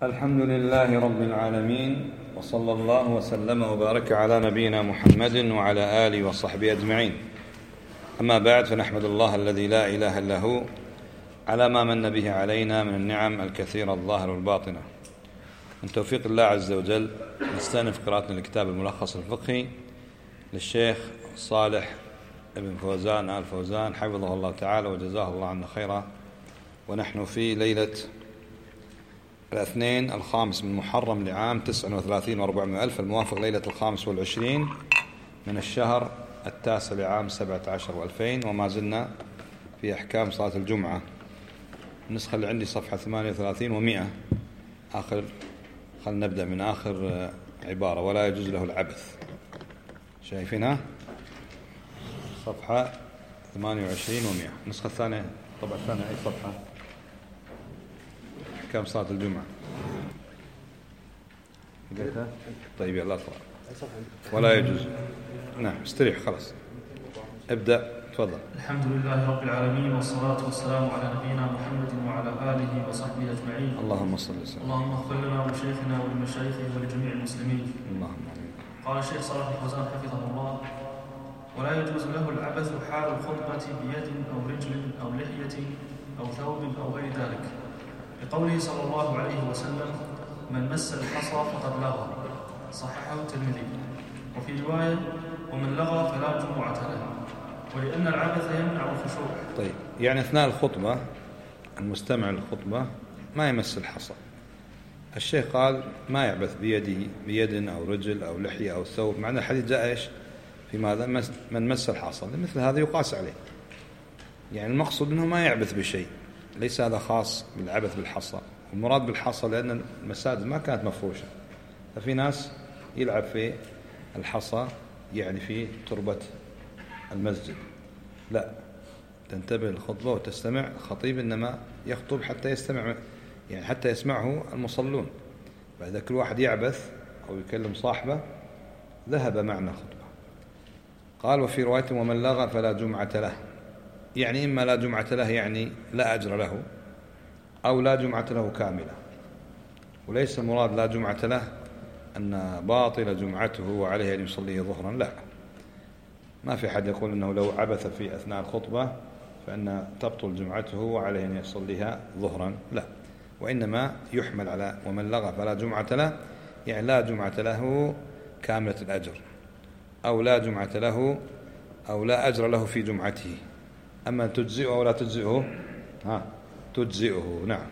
الحمد لله رب العالمين، وصلى الله وسلم وبارك على نبينا محمد وعلى آله وصحبه أجمعين. أما بعد، فنحمد الله الذي لا إله إلا هو على ما من به علينا من النعم الكثيرة الظاهرة والباطنة. من توفيق الله عز وجل نستأنف قراءتنا لكتاب الملخص الفقهي للشيخ صالح ابن فوزان آل فوزان حفظه الله تعالى وجزاه الله عنا خيرا. ونحن في ليلة الاثنين 5 من محرم لعام 39 و400 ألف، الموافق ليلة 25 من الشهر 9 لعام 17 و2000. وما زلنا في أحكام صلاة الجمعة. النسخة اللي عندي صفحة 38 و100 آخر. خلنا نبدأ من آخر عبارة: ولا يجوز له العبث. شايفينها؟ صفحة 28 و100. النسخة الثانية، طبعا الثانية أي صفحة؟ أحكام صلاة الجمعة. قلتها؟ طيب يلا اطلع. ولا يجوز. نعم استريح خلاص. ابدأ تفضل. الحمد لله رب العالمين، والصلاة والسلام على نبينا محمد وعلى آله وصحبه أجمعين. اللهم صل وسلم. اللهم اغفر لنا ولشيخنا ولمشايخه ولجميع المسلمين. اللهم آمين. قال الشيخ صالح الفوزان حفظه الله: ولا يجوز له العبث حال الخطبة بيد أو رجل أو لحية أو ثوب أو غير ذلك، لقوله صلى الله عليه وسلم: من مس الحصى فقد لغى. صححه الترمذي. وفي رواية: ومن لغى فلا جمعة له، ولأن العبث يمنع الخشوع. طيب، يعني أثناء الخطبة المستمع للخطبة ما يمس الحصى. الشيخ قال ما يعبث بيده، بيد أو رجل أو لحية أو ثوب. معنى الحديث جاء إيش في ماذا؟ من مس الحصى. مثل هذا يقاس عليه. يعني المقصود أنه ما يعبث بشيء، ليس هذا خاص بالعبث بالحصى. المراد بالحصى لأن المساجد ما كانت مفروشة، ففي ناس يلعب في الحصى يعني في تربة المسجد. لا، تنتبه للخطبة وتستمع. الخطيب إنما يخطب حتى يستمع، يعني حتى يسمعه المصلون. فإذا كل واحد يعبث أو يكلم صاحبه ذهب معنى الخطبة. قال: وفي رواية: ومن لغى فلا جمعة له. يعني إما لا جمعة له يعني لا أجر له، أو لا جمعة له كاملة. وليس المراد لا جمعة له أن باطل جمعته وعليه أن يصليه ظهرا. لا، ما في حد يقول أنه لو عبث في أثناء الخطبة فإن تبطل جمعته وعليه أن يصليها ظهرا. لا، وإنما يحمل على ومن لغى فلا جمعة له، يعني لا جمعة له كاملة الأجر، أو لا جمعة له أو لا أجر له في جمعته. أما تجزئه أو لا تجزئه، تجزئه. نعم.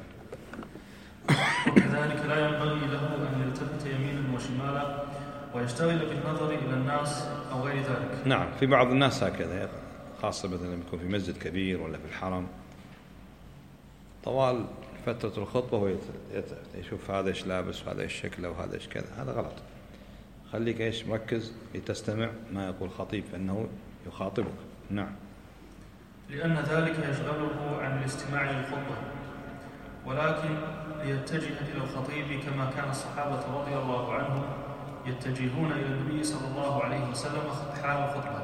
وكذلك لا ينبغي له أن يلتفت يمينا وشمالا ويشتغل بالنظر إلى الناس أو غير ذلك. نعم، في بعض الناس هكذا، خاصة مثلا يكون في مسجد كبير ولا في الحرم، طوال فترة الخطبة هو يشوف هذا ايش لابس وهذا ايش شكله وهذا ايش كذا. هذا غلط. خليك ايش مركز لتستمع ما يقول الخطيب، فإنه يخاطبك. نعم. لأن ذلك يشغله عن الاستماع للخطبة، ولكن ليتجه إلى الخطيب كما كان الصحابة رضي الله عنهم يتجهون إلى النبي صلى الله عليه وسلم حال الخطبة.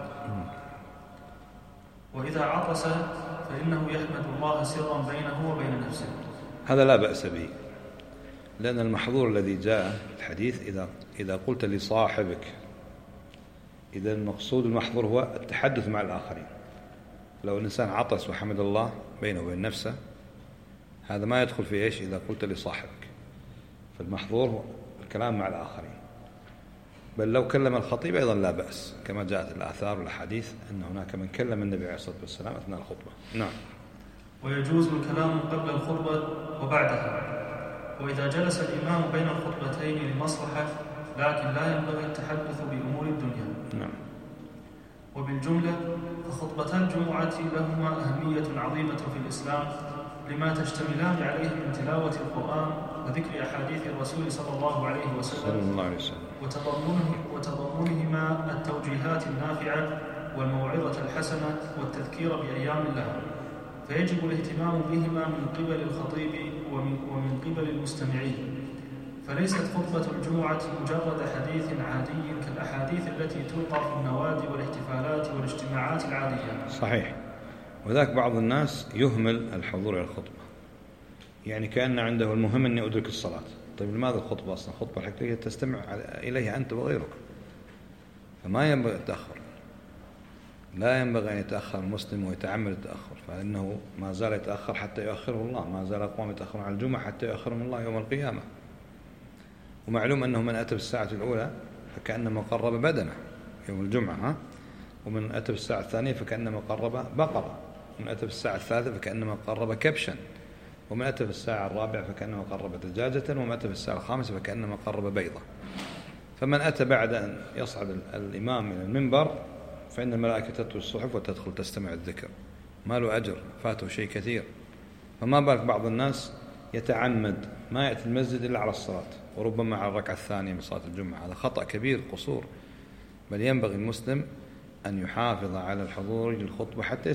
وإذا عطس فإنه يحمد الله سرا بينه وبين نفسه. هذا لا بأس به، لأن المحظور الذي جاء في الحديث إذا قلت لصاحبك، إذا المقصود المحظور هو التحدث مع الآخرين. لو الإنسان عطس وحمد الله بينه وبين نفسه، هذا ما يدخل في إيش إذا قلت لصاحبك. فالمحظور هو الكلام مع الآخرين. بل لو كلم الخطيب أيضا لا بأس، كما جاءت الآثار والأحاديث أن هناك من كلم النبي عليه الصلاة والسلام أثناء الخطبة. نعم. ويجوز الكلام قبل الخطبة وبعدها، وإذا جلس الإمام بين الخطبتين لمصلحة، لكن لا ينبغي التحدث بأمور الدنيا. نعم. وبالجملة فخطبتا الجمعة لهما أهمية عظيمة في الإسلام، لما تشتملان عليه من تلاوة القرآن وذكر أحاديث الرسول صلى الله عليه وسلم وتضمنهما التوجيهات النافعة والموعظة الحسنة والتذكير بأيام الله، فيجب الاهتمام بهما من قبل الخطيب ومن قبل المستمعين. فليست خطبة الجمعة مجرد حديث عادي كالأحاديث التي تلقى في النوادي والاحتفالات والاجتماعات العادية. صحيح. وذاك بعض الناس يهمل الحضور إلى الخطبة، يعني كأن عنده المهم أني أدرك الصلاة، طيب لماذا الخطبة أصلا؟ الخطبة الحقيقية تستمع إليها أنت وغيرك، فما ينبغي التأخر. لا ينبغي أن يتأخر المسلم ويتعمد التأخر، فإنه ما زال يتأخر حتى يؤخره الله، ما زال أقوام يتأخرون على الجمعة حتى يؤخرهم الله يوم القيامة. ومعلوم أنه من أتى بالساعة الأولى فكأنما قرب بدنه يوم الجمعة، ومن أتى بالساعة الثانية فكأنما قرب بقرة، ومن أتى بالساعة الثالثة فكأنما قرب كبشا، ومن أتى بالساعة الرابعة فكأنما قرب دجاجة، ومن أتى بالساعة الخامسة فكأنما قرب بيضة. فمن أتى بعد أن يصعد الإمام إلى المنبر فإن الملائكة تتوي الصحف وتدخل تستمع الذكر، ما له أجر، فاته شيء كثير. فما بالك بعض الناس يتعمد ما يأتي المسجد إلا على الصلاة، وربما على الركعة الثانية من صلاة الجمعة. هذا خطأ كبير، قصور. بل ينبغي المسلم أن يحافظ على الحضور للخطبة حتى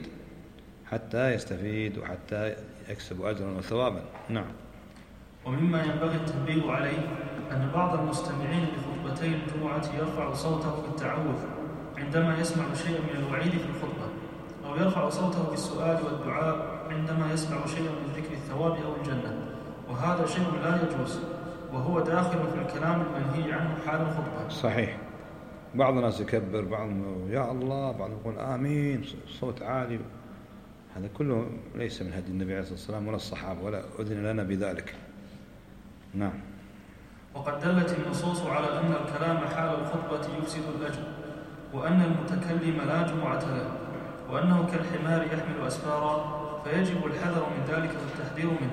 يستفيد وحتى يكسب أجرا وثوابا. نعم. ومما ينبغي التنبيه عليه أن بعض المستمعين لخطبتي الجمعة يرفع صوته في التعوذ عندما يسمع شيئا من الوعيد في الخطبة، أو يرفع صوته بالسؤال والدعاء عندما يسمع شيئا من ذكر الثواب أو الجنة، وهذا شيء لا يجوز، وهو داخل في الكلام المنهي عنه حال الخطبة. صحيح. بعض الناس يكبر، بعضهم يا الله، بعضهم يقول آمين، صوت عالي. هذا كله ليس من هدي النبي عليه الصلاة والسلام ولا الصحابة، ولا أذن لنا بذلك. نعم. وقد دلت النصوص على أن الكلام حال الخطبة يفسد الأجر، وأن المتكلم لا جمعة له، وأنه كالحمار يحمل أسفارا، فيجب الحذر من ذلك والتحذير منه.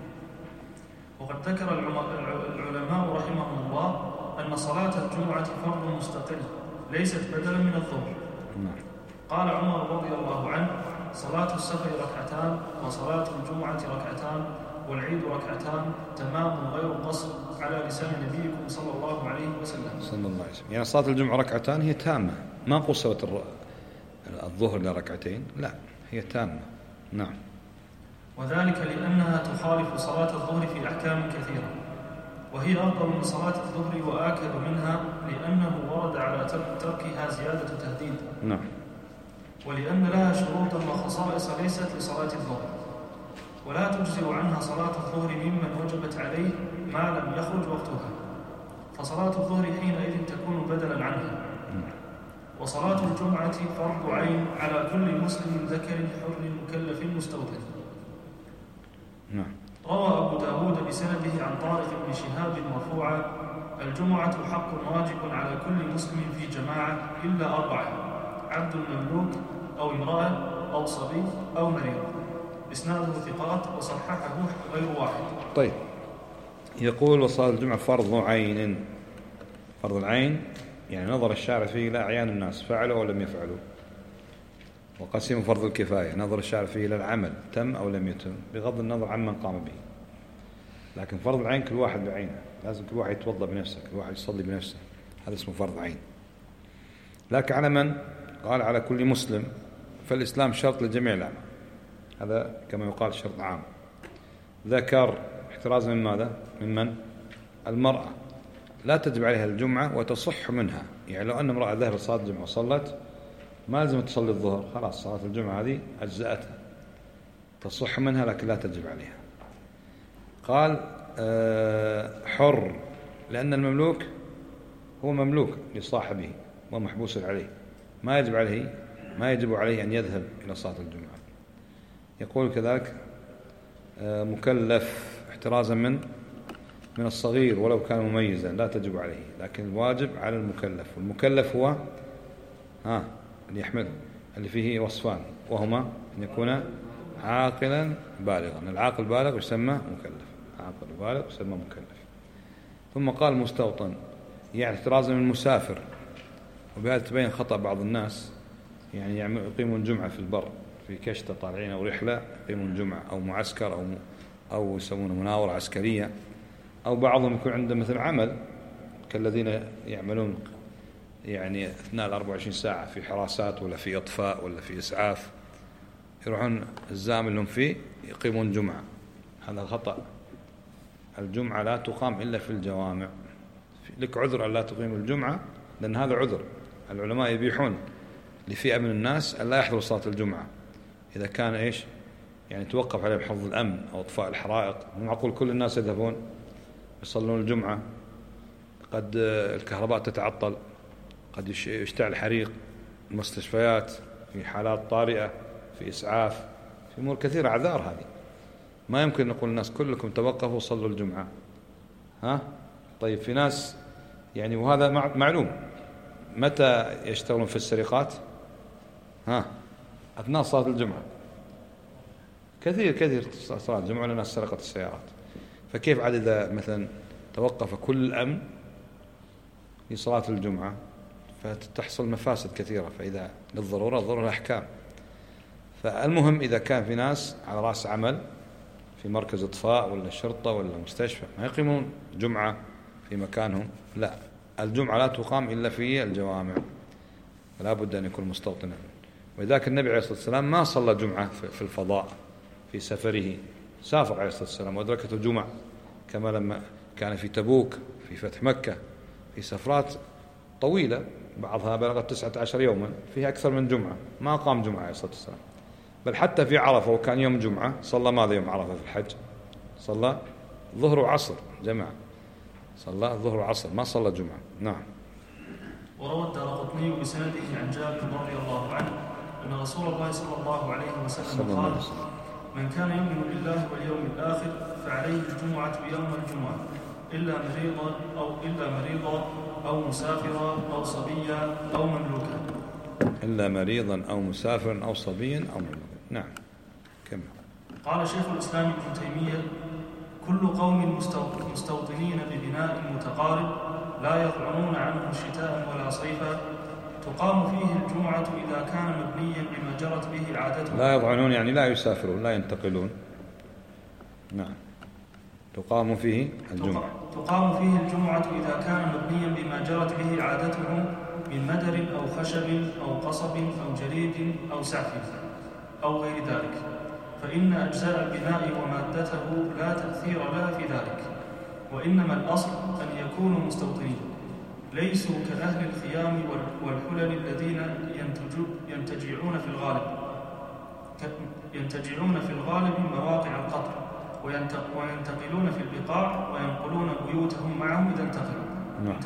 وقد ذكر العلماء رحمهم الله أن صلاة الجمعة فرض مستقل ليست بدلا من الظهر. قال عمر رضي الله عنه: صلاة السفر ركعتان، وصلاة الجمعة ركعتان، والعيد ركعتان، تمام غير قصر، على لسان نبيكم صلى الله عليه وسلم. يعني صلاة الجمعة ركعتان هي تامة، ما قصرت الظهر لركعتين، لا هي تامة. نعم. وذلك لأنها تخالف صلاة الظهر في أحكام كثيرة، وهي أفضل من صلاة الظهر وآكد منها، لأنه ورد على تركها زيادة تهديد. نعم. ولأن لها شروطا وخصائص ليست لصلاة الظهر، ولا تجزئ عنها صلاة الظهر ممن وجبت عليه ما لم يخرج وقتها، فصلاة الظهر حينئذ تكون بدلا عنها. وصلاة الجمعة فرض عين على كل مسلم ذكر حر مكلف مستوطن. نعم. روى أبو داود بسنده عن طارق بن شهاب مرفوعا: الجمعة حق واجب على كل مسلم في جماعة إلا 4: عبد مملوك، أو امرأة، أو صبي، أو مريض. إسناده ثقات، وصححه غير واحد. طيب، يقول وصلاة الجمعة فرض عين. فرض العين يعني نظر الشارع فيه إلى أعيان الناس، فعلوا أو لم يفعلوا. وقسم فرض الكفاية، نظر الشارع فيه إلى العمل، تم أو لم يتم، بغض النظر عمن قام به. لكن فرض العين كل واحد بعينه، لازم كل واحد يتوضأ بنفسه، كل واحد يصلي بنفسه، هذا اسمه فرض عين. لكن على من؟ قال على كل مسلم، فالإسلام شرط لجميع الأعمال، هذا كما يقال شرط عام. ذكر احترازا من ماذا؟ ممن؟ المرأة لا تجب عليها الجمعة وتصح منها، يعني لو أن امرأة ذهبت صلاة الجمعة وصلت ما لازم تصلي الظهر، خلاص صلاة الجمعة هذه أجزأتها، تصح منها لكن لا تجب عليها. قال حر، لأن المملوك هو مملوك لصاحبه ومحبوس عليه، ما يجب عليه أن يذهب إلى صلاة الجمعة. يقول كذلك مكلف، احترازا من الصغير ولو كان مميزا لا تجب عليه، لكن الواجب على المكلف. والمكلف هو اللي يحمل، اللي فيه وصفان، وهما أن يكون عاقلا بالغا. العاقل بالغ يسمى مكلف، عاقل بالغ يسمى مكلف. ثم قال مستوطن، يعني احترازا من المسافر. وبهذا تبين خطأ بعض الناس، يعني يقيمون الجمعة في البر، في كشتة طالعين أو رحلة يقيمون الجمعة، أو معسكر أو يسمونه مناورة عسكرية، أو بعضهم يكون عنده مثل عمل كالذين يعملون يعني أثناء 24 ساعة في حراسات ولا في إطفاء ولا في إسعاف، يروحون الزام اللي هم فيه يقيمون جمعة. هذا خطأ. الجمعة لا تقام إلا في الجوامع. لك عذر أن لا تقيم الجمعة، لأن هذا عذر. العلماء يبيحون لفئة من الناس أن لا يحضروا صلاة الجمعة إذا كان يعني توقف عليهم حفظ الأمن أو إطفاء الحرائق. مو معقول كل الناس يذهبون يصلون الجمعة، قد الكهرباء تتعطل، قد يشتعل حريق، المستشفيات في حالات طارئة، في إسعاف، في أمور كثيرة، أعذار هذه ما يمكن نقول الناس كلكم توقفوا وصلوا الجمعة. طيب في ناس يعني، وهذا معلوم، متى يشتغلون في السرقات؟ أثناء صلاة الجمعة، كثير صلاة الجمعة لأن سرقت السيارات. فكيف عاد إذا مثلا توقف كل الأمن في صلاة الجمعة؟ فتحصل مفاسد كثيرة. فإذا للضرورة الضرورة أحكام. فالمهم إذا كان في ناس على رأس عمل في مركز إطفاء ولا شرطة ولا مستشفى ما يقيمون جمعة في مكانهم، لا، الجمعة لا تقام إلا في الجوامع، فلا بد أن يكون مستوطنا. ولذلك النبي عليه الصلاة والسلام ما صلى جمعة في الفضاء في سفره، سافر عليه الصلاة والسلام وأدركته الجمعة، كما لما كان في تبوك في فتح مكة في سفرات طويلة بعضها بلغت 19 يوما فيها أكثر من جمعة، ما قام جمعة عليه الصلاة والسلام. بل حتى في عرفة وكان يوم جمعة صلى ماذا يوم عرفة في الحج؟ صلى ظهر وعصر جماعة، صلى الظهر وعصر، ما صلى جمعة. نعم. وروى الدارقطني بسنده عن جابر رضي الله عنه أن رسول الله صلى الله عليه وسلم قال: من كان يؤمن بالله واليوم الآخر فعليه الجمعة يوم الجمعة إلا مريضا أو مسافرا أو صبيا أو مملوكا. إلا مريضا أو مسافرا أو صبيا أو مملوكا. نعم. كم قال شيخ الإسلام ابن تيمية: كل قوم مستوطنين ببناء متقارب لا يطعنون عنه شتاء ولا صيفا تقام فيه الجمعة إذا كان مبنيا بما جرت به عادته. لا يطعنون يعني لا يسافرون، لا ينتقلون. نعم. تقام فيه الجمعة إذا كان مبنيا بما جرت به عادته من مدر أو خشب أو قصب أو جريد أو سعف أو غير ذلك، فإن أجزاء البناء ومادته لا تأثير لها في ذلك، وإنما الأصل أن يكونوا مستوطنين ليسوا كأهل الخيام والحلل الذين ينتجعون في الغالب مواقع القطر وينتقلون في البقاع وينقلون بيوتهم معهم إذا انتقلوا. نعم.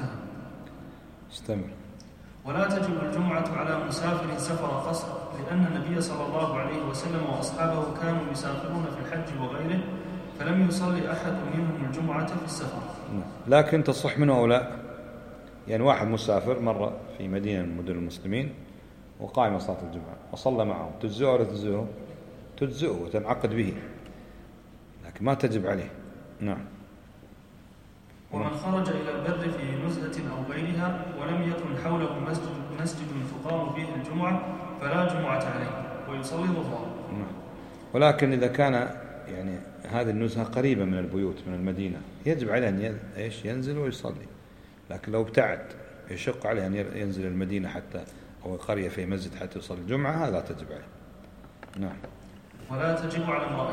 استمر. ولا تجب الجمعة على مسافر سفر قصر، لأن النبي صلى الله عليه وسلم وأصحابه كانوا يسافرون في الحج وغيره، فلم يصلي أحد منهم الجمعة في السفر. لكن تصح منه أو لا؟ يعني واحد مسافر مرة في مدينة من مدن المسلمين وقائم صلاة الجمعة وصلى معهم، تجزئه ولا تجزئه؟ تجزئه وتنعقد به، لكن ما تجب عليه. نعم. ومن خرج إلى البر في نزهة أو غيرها ولم يكن حوله مسجد تقام فيه الجمعة فلا جمعة عليه ويصلي ظهرا. نعم. ولكن إذا كان يعني هذه النزهة قريبة من البيوت من المدينة يجب عليه أن ينزل ويصلي، لكن لو ابتعد يشق عليه أن ينزل المدينة حتى أو قرية في مسجد حتى يصلي الجمعة، هذا تجب عليه. نعم. ولا تجب على امرأة.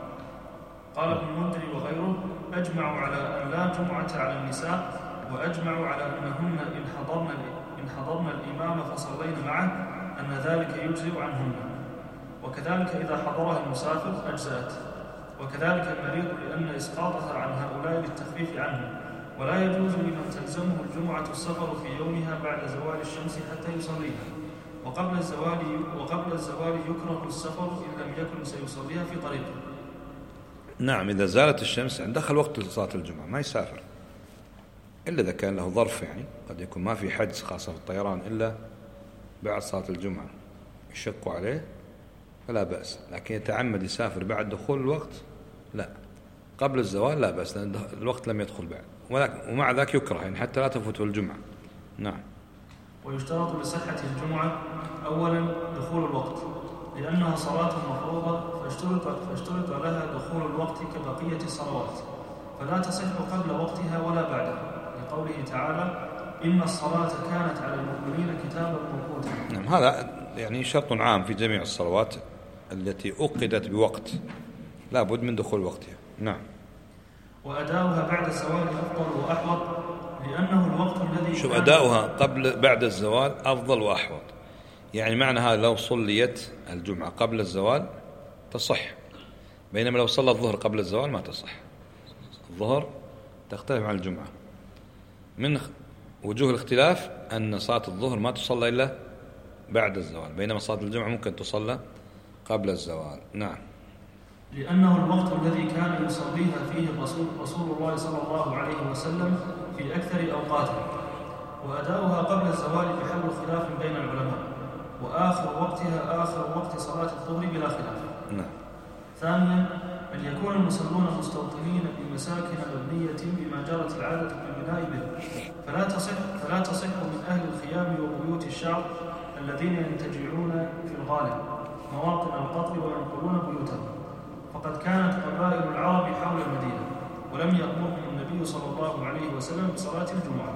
قال ابن المنذر وغيره: أجمعوا على أن لا جمعة على النساء، وأجمعوا على أنهن إن حضرن الإمام فصلين معه أن ذلك يجزئ عنهن، وكذلك إذا حضرها المسافر أجزأت، وكذلك المريض لأن إسقاطها عن هؤلاء للتخفيف عنهم، ولا يجوز لمن تلزمه الجمعة السفر في يومها بعد زوال الشمس حتى يصليها، وقبل الزوال يكره السفر إن لم يكن سيصليها في طريقه. نعم. إذا زالت الشمس دخل وقت صلاة الجمعة ما يسافر، إلا إذا كان له ظرف، يعني قد يكون ما في حجز خاصة في الطيران إلا بعد صلاة الجمعة يشق عليه فلا بأس، لكن يتعمد يسافر بعد دخول الوقت لا، قبل الزوال لا بأس لأن الوقت لم يدخل بعد، ومع ذلك يكره يعني حتى لا تفوته الجمعة. نعم. ويشترط لصحة الجمعة أولا دخول الوقت، لأنها صلاة مفروضة فاشترط لها دخول الوقت كبقية الصلوات، فلا تصح قبل وقتها ولا بعدها، لقوله تعالى: إن الصلاة كانت على المؤمنين كتابا موقوتا. نعم. هذا يعني شرط عام في جميع الصلوات التي أقدت بوقت لا بد من دخول وقتها. نعم. وأداؤها بعد الزوال أفضل وأحوط، لأنه الوقت الذي شوف أداؤها بعد الزوال أفضل وأحوط، يعني معنى هذا لو صليت الجمعة قبل الزوال تصح، بينما لو صلى الظهر قبل الزوال ما تصح. الظهر تختلف عن الجمعة. من وجوه الاختلاف أن صلاة الظهر ما تصلى إلا بعد الزوال، بينما صلاة الجمعة ممكن تصلى قبل الزوال. نعم. لأنه الوقت الذي كان يصليها فيه رسول الله صلى الله عليه وسلم في أكثر أوقاته، وأداؤها قبل الزوال بحل خلاف بين العلماء، وآخر وقتها آخر وقت صلاة الظهر بلا خلاف. نعم. ثانيا، أن يكون المصلون مستوطنين بمساكن مبنية بما جرت العادة بالبناء به، فلا تصح من أهل الخيام وبيوت الشعب الذين ينتجعون في الغالب مواطن القطر وينقلون بيوتهم، فقد كانت قبائل العرب حول المدينة، ولم يأمرهم النبي صلى الله عليه وسلم بصلاة الجمعة.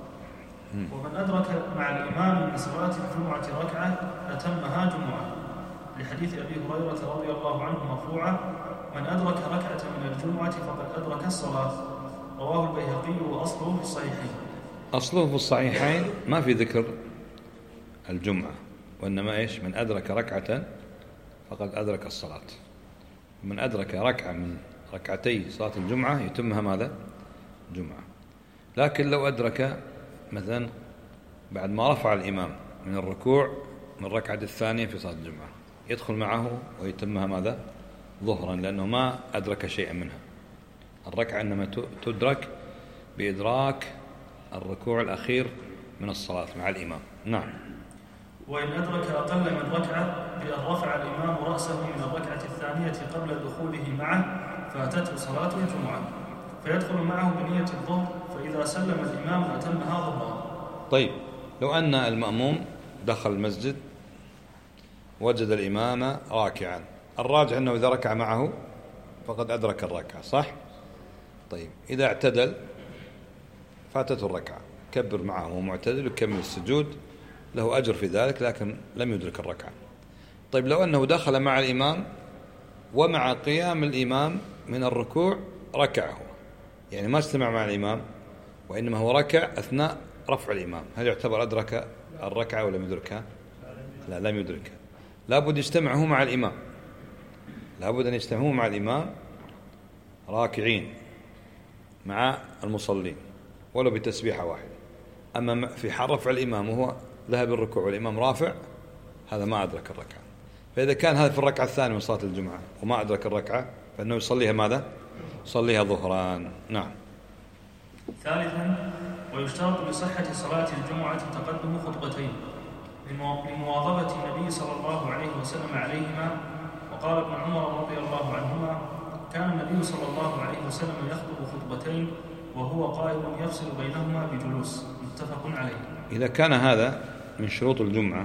ومن أدرك مع الإمام من صلاة الجمعة ركعة أتمها جمعة، لحديث أبي هريرة رضي الله عنه مرفوعا: من أدرك ركعة من الجمعة فقد أدرك الصلاة. رواه البيهقي وأصله في الصحيحين. أصله في الصحيحين ما في ذكر الجمعة، وإنما إيش؟ من أدرك ركعة فقد أدرك الصلاة. من أدرك ركعة من ركعتي صلاة الجمعة يتمها ماذا؟ جمعة. لكن لو أدرك مثلا بعد ما رفع الإمام من الركوع من الركعة الثانية في صلاة الجمعة يدخل معه ويتمها ماذا؟ ظهرا، لأنه ما أدرك شيئا منها. الركعة إنما تدرك بإدراك الركوع الأخير من الصلاة مع الإمام. نعم. وإن أدرك أقل من ركعة بأن رفع الإمام رأسه من الركعة الثانية قبل دخوله معه فاتته صلاة الجمعة، فيدخل معه بنية الظهر، فإذا سلم الإمام أتمها ظهرا. طيب، لو أن المأموم دخل المسجد وجد الإمام راكعا، الراجح أنه إذا ركع معه فقد أدرك الركعة، صح؟ طيب، إذا اعتدل فاتته الركعة، كبر معه وهو معتدل وكمل السجود، له أجر في ذلك، لكن لم يدرك الركعة. طيب، لو أنه دخل مع الإمام ومع قيام الإمام من الركوع ركعه، يعني ما استمع مع الإمام وإنما هو ركع أثناء رفع الإمام، هل يعتبر أدرك الركعة ولا لم يدركها؟ لا، لم يدركها. لابد يجتمعه مع الإمام، لابد أن يجتمعوا مع الإمام راكعين مع المصلين ولو بتسبيحة واحدة. أما في حال رفع الإمام وهو ذهب الركوع والإمام رافع، هذا ما أدرك الركعة. فإذا كان هذا في الركعة الثانية من صلاة الجمعة وما أدرك الركعة فإنه يصليها ماذا؟ يصليها ظهران. نعم. ثالثا، ويشترط لصحة صلاة الجمعة تقدم خطبتين لمواظبة النبي صلى الله عليه وسلم عليهما. وقال ابن عمر رضي الله عنهما: كان النبي صلى الله عليه وسلم يخطب خطبتين وهو قائم يفصل بينهما بجلوس، متفق عليه. إذا كان هذا من شروط الجمعة،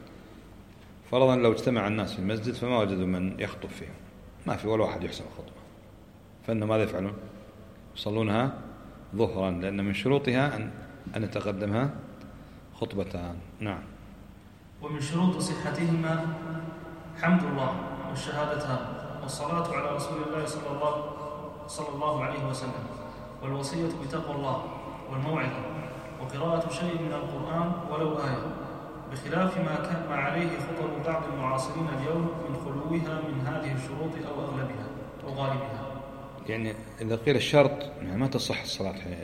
فرضا لو اجتمع الناس في المسجد فما وجدوا من يخطب فيهم، ما في ولا واحد يحسن الخطبة، فإنه ماذا يفعلون؟ يصلونها ظهرا، لأن من شروطها أن يتقدمها خطبتان. نعم. ومن شروط صحتهما حمد الله والشهادتان والصلاة على رسول الله صلى الله عليه وسلم، والوصية بتقوى الله والموعظة، وقراءة شيء من القرآن ولو آية، بخلاف ما عليه خطب بعض المعاصرين اليوم من خلوها من هذه الشروط أو أغلبها أو غالبها. يعني إذا قيل الشرط يعني ما تصح الصلاة حينئذ.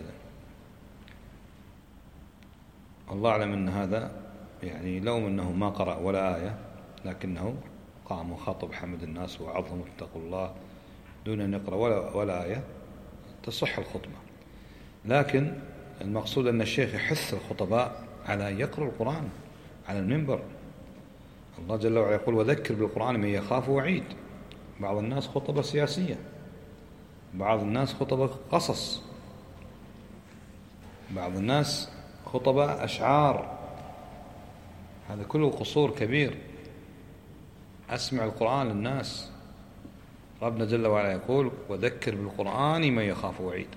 الله أعلم أن هذا يعني لو أنه ما قرأ ولا آية لكنه قام وخاطب حمد الناس وعظهم اتقوا الله دون أن يقرأ ولا آية تصح الخطبة. لكن المقصود أن الشيخ يحث الخطباء على أن يقرأوا القرآن على المنبر. الله جل وعلا يقول: وذكر بالقرآن من يخاف وعيد. بعض الناس خطبة سياسية، بعض الناس خطبة قصص، بعض الناس خطبة أشعار، هذا كله قصور كبير. أسمع القرآن للناس. ربنا جل وعلا يقول: وذكر بالقرآن من يخاف وعيد.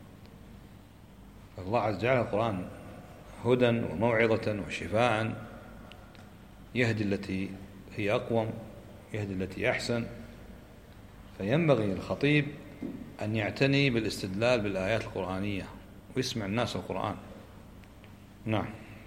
الله عز وجل القرآن هدى وموعظة وشفاء، يهدي التي هي أقوم، يهدي التي أحسن. فينبغي للخطيب أن يعتني بالاستدلال بالآيات القرآنية ويسمع الناس القرآن. نعم.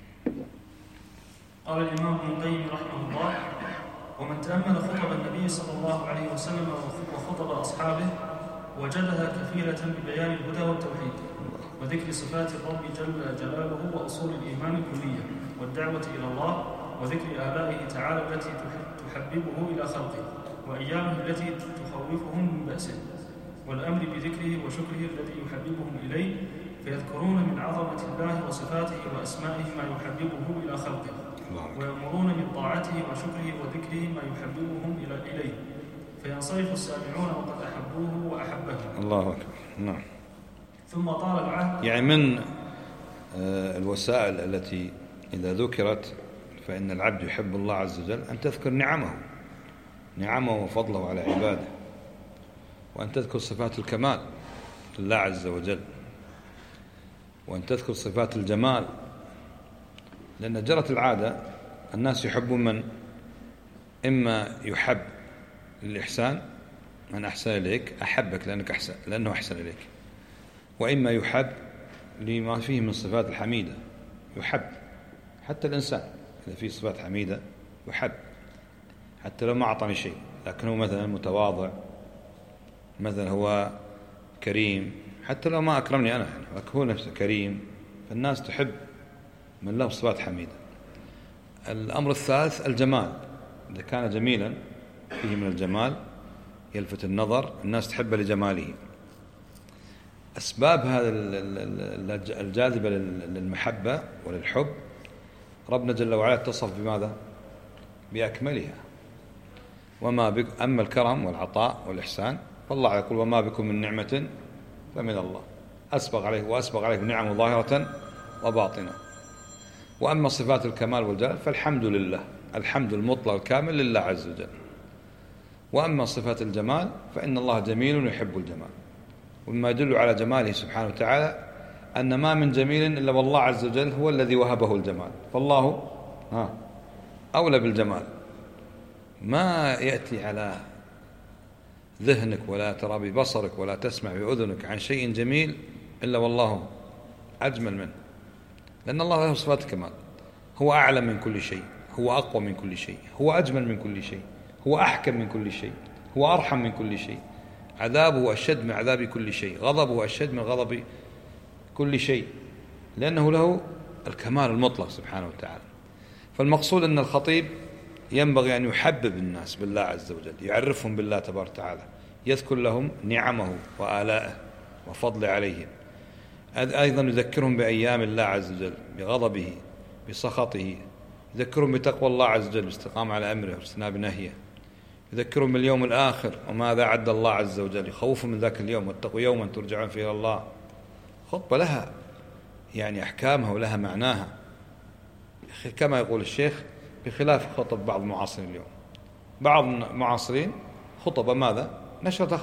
قال الإمام ابن القيم رحمه الله: ومن تأمل خطب النبي صلى الله عليه وسلم وخطب أصحابه وجدها كفيلة ببيان الهدى والتوحيد وذكر صفات الرب جل جلاله وأصول الإيمان الكلية والدعوة إلى الله وذكر آلائه تعالى التي تحببه إلى خلقه وأيامه التي تخوفهم من بأسه والأمر بذكره وشكره الذي يحببهم إليه فيذكرون من عظمة الله وصفاته وأسمائه ما يحببه إلى خلقه ويأمرون من طاعته وشكره وذكره ما يحببهم إليه فينصرف السامعون وقد أحبوه وأحبهم. الله أكبر. نعم. ثم طال العهد. يعني من الوسائل التي إذا ذكرت فإن العبد يحب الله عز وجل أن تذكر نعمه وفضله على عباده، وأن تذكر صفات الكمال لله عز وجل، وأن تذكر صفات الجمال، لأن جرت العادة الناس يحبون من؟ إما يحب للإحسان، من أحسن إليك أحبك لأنه أحسن إليك، وإما يحب لما فيه من صفات الحميدة، يحب حتى الإنسان إذا فيه صفات حميدة يحب حتى لو ما أعطاني شيء، لكنه مثلا متواضع، مثلا هو كريم، حتى لو ما أكرمني أنا لكن هو نفسه كريم، فالناس تحب من له صفات حميدة. الأمر الثالث الجمال، إذا كان جميلا فيه من الجمال يلفت النظر الناس تحبه لجماله. أسباب هذا الجاذبة للمحبة وللحب ربنا جل وعلا اتصف بماذا؟ بأكملها. أما الكرم والعطاء والإحسان فالله يقول وما بكم من نعمة فمن الله، وأسبغ عليكم نعمه ظاهرة وباطنة. وأما صفات الكمال والجلال فالحمد لله، الحمد المطلق الكامل لله عز وجل. وأما صفات الجمال فإن الله جميل يحب الجمال، ومما يدل على جماله سبحانه وتعالى أن ما من جميل إلا والله عز وجل هو الذي وهبه الجمال، فالله أولى بالجمال. ما يأتي على ذهنك ولا ترى ببصرك ولا تسمع بأذنك عن شيء جميل إلا والله أجمل منه، لأن الله له صفات الكمال، هو أعلم من كل شيء، هو أقوى من كل شيء، هو أجمل من كل شيء، هو أحكم من كل شيء، هو أرحم من كل شيء، عذابه أشد من عذاب كل شيء، غضبه أشد من غضب كل شيء، لأنه له الكمال المطلق سبحانه وتعالى. فالمقصود أن الخطيب ينبغي أن يحبب الناس بالله عز وجل، يعرفهم بالله تبارك وتعالى، يذكر لهم نعمه وآلائه وفضل عليهم، أيضا يذكرهم بأيام الله عز وجل، بغضبه بسخطه، يذكرهم بتقوى الله عز وجل، باستقامة على أمره واجتناب نهيه، يذكرهم باليوم الآخر وماذا أعد الله عز وجل، يخوفهم من ذاك اليوم، واتقوا يوما ترجعون فيه إلى الله. خطبة لها يعني أحكامها ولها معناها، كما يقول الشيخ بخلاف خطب بعض المعاصرين اليوم. بعض المعاصرين خطبة ماذا؟ نشرة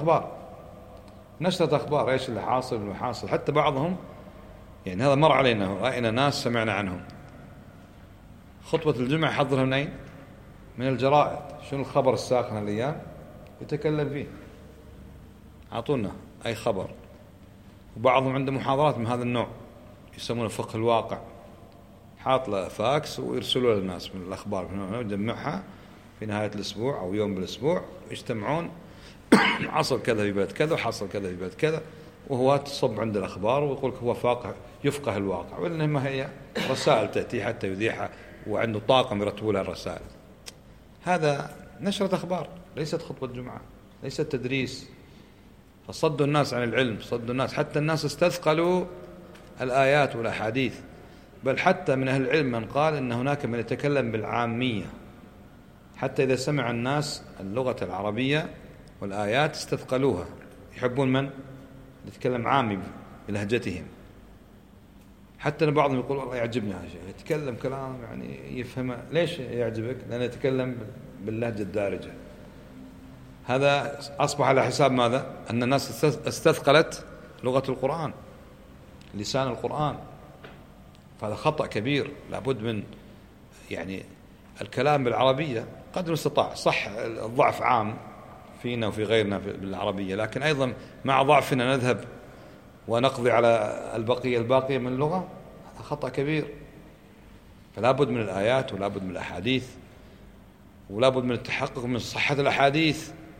أخبار إيش اللي حاصل واللي حاصل، حتى بعضهم يعني هذا مر علينا، رأينا ناس سمعنا عنهم خطبة الجمعة حضرها من أين؟ من الجرائد، شنو الخبر الساخن الأيام يتكلم فيه، أعطونا أي خبر. وبعضهم عنده محاضرات من هذا النوع يسمونه فقه الواقع، حاط له فاكس ويرسلوا للناس من الأخبار يجمعها في نهاية الأسبوع أو يوم بالأسبوع، يجتمعون حصل كذا في بلد كذا وحصل كذا في بلد كذا، وهو تصب عند الأخبار ويقول هو يفقه الواقع، وإنما هي رسائل تأتي حتى يذيعها، وعنده طاقم يرتبوا لها الرسائل. هذا نشرة أخبار، ليست خطبة جمعة، ليست تدريس. فصدوا الناس عن العلم، صدوا الناس، حتى الناس استثقلوا الآيات والأحاديث، بل حتى من أهل العلم من قال إن هناك من يتكلم بالعامية، حتى إذا سمع الناس اللغة العربية والآيات استثقلوها، يحبون من يتكلم عامي بلهجتهم. حتى أن بعضهم يقول والله يعجبني هذا الشيء، يتكلم كلام يعني يفهمه. ليش يعجبك؟ لأنه يتكلم باللهجة الدارجة. هذا أصبح على حساب ماذا؟ أن الناس استثقلت لغة القرآن، لسان القرآن. فهذا خطأ كبير، لابد من يعني الكلام بالعربية قدر المستطاع. صح الضعف عام فينا وفي غيرنا بالعربية، لكن أيضا مع ضعفنا نذهب ونقضي على الباقية من اللغة، هذا خطأ كبير. فلا بد من الآيات ولا بد من الأحاديث ولا بد من التحقق من صحة الأحاديث،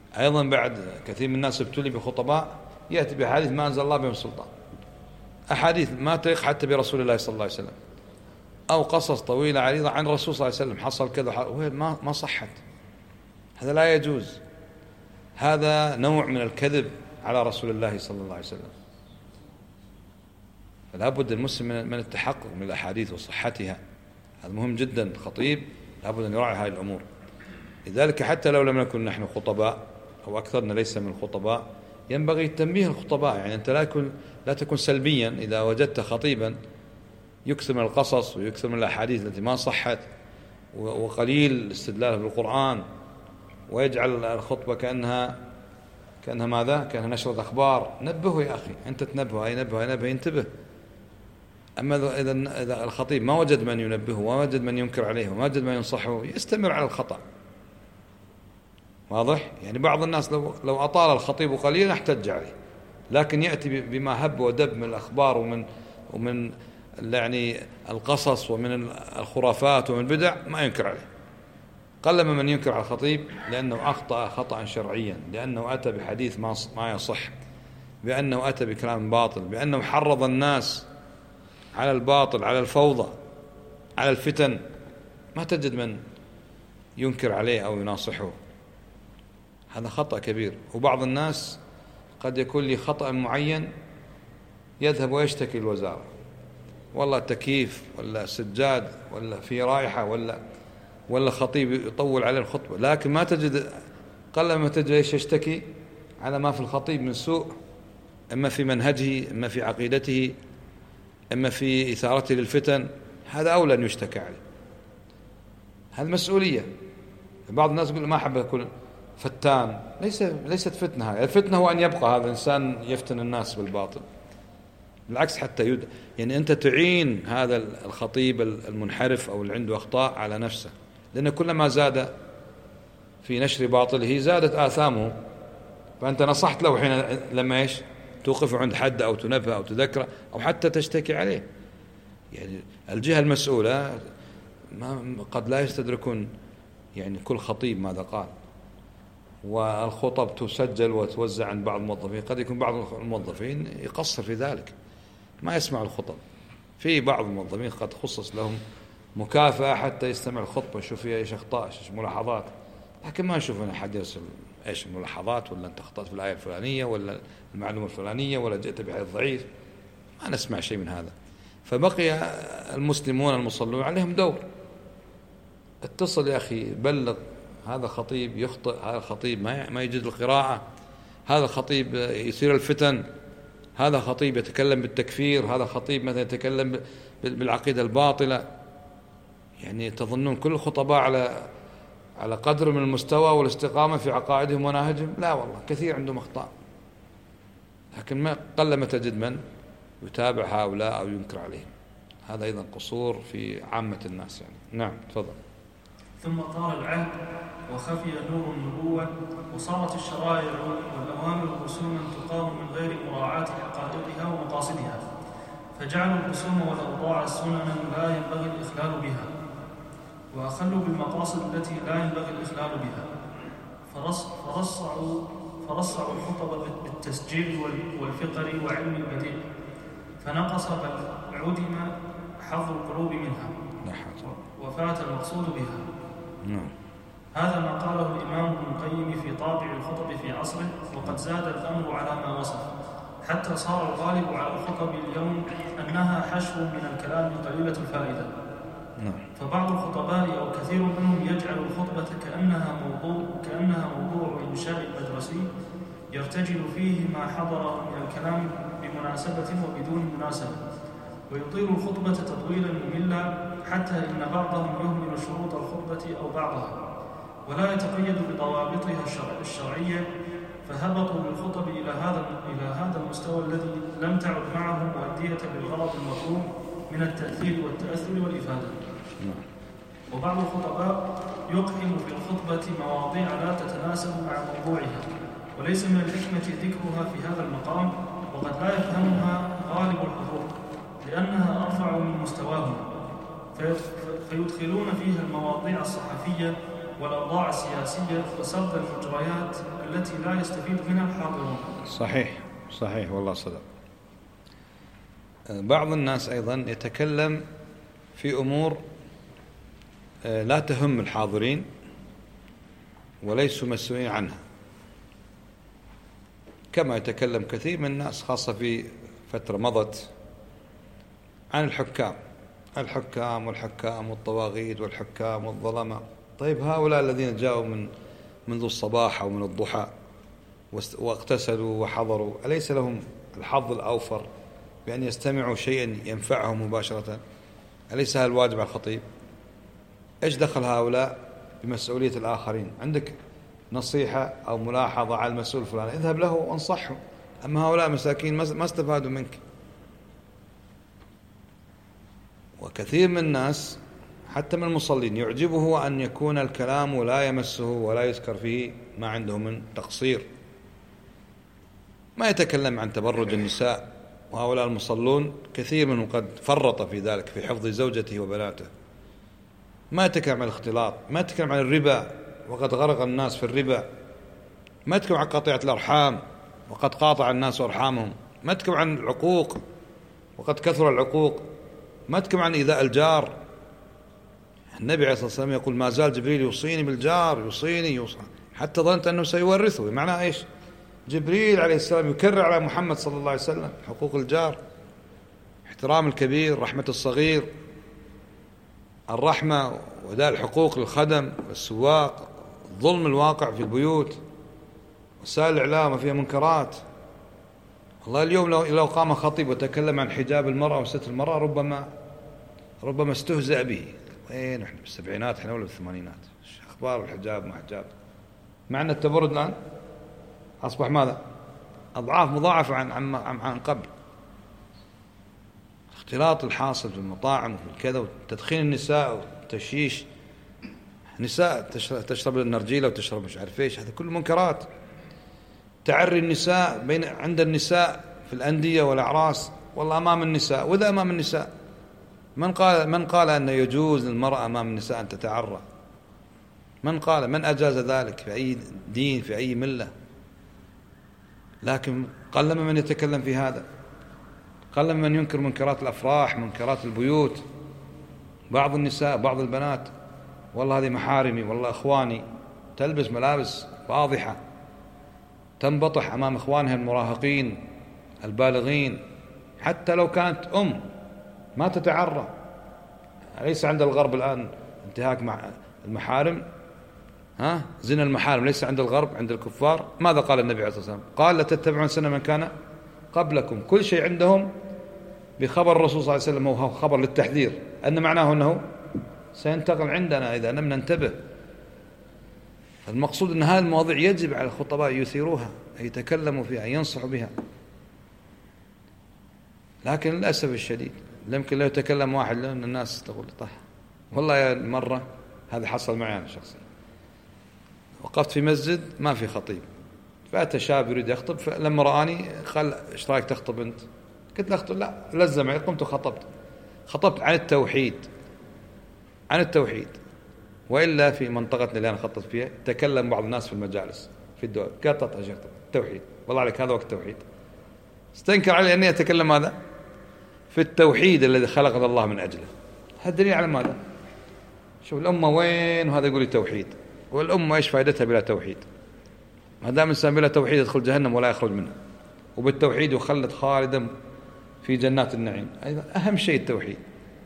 أيضا بعد كثير من الناس ابتلي بخطباء يأتي بأحاديث ما أنزل الله بهم سلطان، أحاديث ما تليق حتى برسول الله صلى الله عليه وسلم، أو قصص طويلة عريضة عن الرسول صلى الله عليه وسلم حصل كذا وهي ما صحت. هذا لا يجوز، هذا نوع من الكذب على رسول الله صلى الله عليه وسلم. فلا بد المسلم من التحقق من الأحاديث وصحتها، هذا مهم جدا. الخطيب لا بد أن يراعي هذه الأمور. لذلك حتى لو لم نكن نحن خطباء أو أكثرنا ليس من الخطباء، ينبغي التنبيه الخطباء. يعني أنت لا تكن سلبيا إذا وجدت خطيبا يكثر من القصص ويكثر من الأحاديث التي ما صحت وقليل استدلاله بالقرآن، ويجعل الخطبة كأنها ماذا؟ كأنها نشرة أخبار. نبهه يا أخي، أنت تنبهه، ينبه ينتبه. أما إذا الخطيب ما وجد من ينبهه وما وجد من ينكر عليه وما وجد من ينصحه، يستمر على الخطأ. واضح؟ يعني بعض الناس لو أطال الخطيب قليلا احتج عليه، لكن يأتي بما هب ودب من الأخبار ومن يعني القصص ومن الخرافات ومن البدع، ما ينكر عليه. قلما من ينكر على الخطيب لأنه أخطأ خطأ شرعيا، لأنه أتى بحديث ما يصح، بأنه أتى بكلام باطل، بأنه حرض الناس على الباطل، على الفوضى، على الفتن. ما تجد من ينكر عليه أو يناصحه. هذا خطأ كبير. وبعض الناس قد يكون لي خطأ معين يذهب ويشتكي الوزارة، والله تكييف ولا سجاد ولا في رائحة ولا خطيب يطول عليه الخطبة، لكن ما تجد، قلما تجد ايش يشتكي على ما في الخطيب من سوء، إما في منهجه، إما في عقيدته، إما في إثارته للفتن. هذا أولى أن يشتكى عليه. هذه مسؤولية. بعض الناس يقول ما أحب أكون فتان. ليست فتنة. الفتنة هو أن يبقى هذا الإنسان يفتن الناس بالباطل. بالعكس، حتى يعني أنت تعين هذا الخطيب المنحرف أو اللي عنده أخطاء على نفسه، لأن كلما زاد في نشر باطله زادت آثامه. فأنت نصحت له حين لما إيش توقفه عند حد أو تنبه أو تذكره أو حتى تشتكي عليه. يعني الجهة المسؤولة قد لا يستدركون يعني كل خطيب ماذا قال، والخطب تسجل وتوزع عند بعض الموظفين. قد يكون بعض الموظفين يقصر في ذلك، ما يسمع الخطب. في بعض الموظفين قد خصص لهم مكافأة حتى يستمع الخطبة، يشوف فيها ايش اخطاء، ايش ملاحظات، لكن ما نشوف ان احد يرسل ايش الملاحظات، ولا انت اخطأت في الآية الفلانية، ولا المعلومة الفلانية، ولا جئت بحديث ضعيف. ما نسمع شيء من هذا. فبقي المسلمون المصلون عليهم دور. اتصل يا أخي، بلغ هذا خطيب يخطئ، هذا خطيب ما يجد القراءة، هذا خطيب يثير الفتن، هذا خطيب يتكلم بالتكفير، هذا خطيب مثلا يتكلم بالعقيدة الباطلة. يعني تظنون كل الخطباء على قدر من المستوى والاستقامة في عقائدهم ومناهجهم؟ لا والله، كثير عندهم أخطاء، لكن قلما تجد من يتابع هؤلاء أو ينكر عليهم. هذا أيضا قصور في عامة الناس يعني. نعم، تفضل. ثم طال العهد وخفي نور النبوة، وصارت الشرائع والأوامر رسوما تقام من غير مراعاة حقائقها ومقاصدها، فجعلوا الرسوم والأوضاع سننا لا ينبغي الإخلال بها، وأخلوا بالمقاصد التي لا ينبغي الإخلال بها، فرصعوا الخطب بالتسجيل والفقر وعلم البديع، فنقص بل عدم حظ القلوب منها وفات المقصود بها. هذا ما قاله الإمام ابن القيم في طابع الخطب في عصره، وقد زاد الأمر على ما وصف، حتى صار الغالب على الخطب اليوم أنها حشو من الكلام قليلة الفائدة. فبعض الخطباء أو كثير منهم يجعل الخطبة كأنها موضوع إنشاء مدرسي يرتجل فيه ما حضر من الكلام بمناسبة وبدون مناسبة، ويطيل الخطبة تطويلا مملا، حتى إن بعضهم يهمل شروط الخطبة أو بعضها ولا يتقيد بضوابطها الشرعية، فهبطوا بالخطب إلى هذا المستوى الذي لم تعد معه مؤدية للغرض المطلوب من التأثير والتأثر والإفادة. وبعض الخطباء يقحم في الخطبة مواضيع لا تتناسب مع موضوعها، وليس من الحكمة ذكرها في هذا المقام، وقد لا يفهمها غالب الحضور لأنها أرفع من مستواهم، فيدخلون فيها المواضيع الصحفية والأوضاع السياسية وسرد المجريات التي لا يستفيد منها الحاضرون. صحيح والله صدق. بعض الناس أيضا يتكلم في أمور لا تهم الحاضرين وليسوا مسؤولين عنها، كما يتكلم كثير من الناس خاصة في فترة مضت عن الحكام والطواغيت والحكام والظلمة. طيب هؤلاء الذين جاءوا منذ الصباح أو من الضحى واغتسلوا وحضروا، أليس لهم الحظ الأوفر بأن يستمعوا شيئا ينفعهم مباشرة؟ أليس هذا الواجب على الخطيب؟ إيش دخل هؤلاء بمسؤولية الآخرين؟ عندك نصيحة أو ملاحظة على المسؤول الفلاني، اذهب له وانصحه. أما هؤلاء مساكين ما استفادوا منك. وكثير من الناس حتى من المصلين يعجبه أن يكون الكلام لا يمسه ولا يذكر فيه ما عنده من تقصير، ما يتكلم عن تبرج النساء، وهؤلاء المصلون كثير منهم قد فرط في ذلك في حفظ زوجته وبناته. ما يتكلم عن الاختلاط، ما يتكلم عن الربا وقد غرق الناس في الربا، ما يتكلم عن قطيعة الأرحام وقد قاطع الناس أرحامهم، ما يتكلم عن العقوق وقد كثر العقوق، ما يتكلم عن إيذاء الجار. النبي عليه الصلاة والسلام يقول ما زال جبريل يوصيني بالجار، يوصيني حتى ظننت أنه سيورثه. معناه إيش؟ جبريل عليه السلام يكرر على محمد صلى الله عليه وسلم حقوق الجار، احترام الكبير، رحمة الصغير، الرحمة وأداء الحقوق للخدم والسواق، الظلم الواقع في البيوت، وسائل الإعلام فيها منكرات. والله اليوم لو قام خطيب وتكلم عن حجاب المرأة وستر المرأة ربما استهزأ به. وين احنا بالسبعينات احنا ولا بالثمانينات؟ اخبار الحجاب ما حجاب، مع ان التبرد الان اصبح ماذا؟ اضعاف مضاعفه عن قبل. الاختلاط الحاصل في المطاعم وفي الكذا، وتدخين النساء والتشييش، نساء تشرب النرجيله وتشرب مش عارف ايش، هذا كله منكرات. تعري النساء عند النساء في الانديه والاعراس، والله امام النساء. واذا امام النساء من قال أن يجوز للمرأة أمام النساء أن تتعرى؟ من قال؟ من أجاز ذلك في أي دين في أي ملة؟ لكن قلما من يتكلم في هذا، قلما من ينكر منكرات الأفراح، منكرات البيوت. بعض النساء بعض البنات والله هذه محارمي، والله إخواني، تلبس ملابس واضحة، تنبطح أمام إخوانها المراهقين البالغين، حتى لو كانت ما تتعرى. ليس عند الغرب الآن انتهاك مع المحارم، زنا المحارم ليس عند الغرب، عند الكفار. ماذا قال النبي عليه الصلاة والسلام؟ قال لتتبعون سنة من كان قبلكم. كل شيء عندهم بخبر الرسول صلى الله عليه وسلم وهو خبر للتحذير، أن معناه أنه سينتقل عندنا إذا لم ننتبه. المقصود أن هذه المواضيع يجب على الخطباء يثيروها، يتكلموا فيها، ينصحوا بها. لكن للأسف الشديد يمكن لو يتكلم واحد لأن الناس تقول طه. والله يا مرة هذا حصل معي أنا شخصيا، وقفت في مسجد ما في خطيب، فأتى شاب يريد يخطب، فلما رآني قال إيش رأيك تخطب أنت؟ قلت له أخطب. لا لزم معي، قمت وخطبت عن التوحيد. وإلا في منطقتنا اللي أنا خطبت فيها تكلم بعض الناس في المجالس في الدول، قطت أجرت التوحيد، والله عليك هذا وقت التوحيد. استنكر علي أني أتكلم هذا في التوحيد الذي خلقنا الله من أجله. هذا دليل على ماذا؟ شوف الأمة وين وهذا يقول لي توحيد، والأمة إيش فائدتها بلا توحيد؟ ما دام الإنسان بلا توحيد يدخل جهنم ولا يخرج منها، وبالتوحيد يخلد خالدا في جنات النعيم. أيضا أهم شيء التوحيد.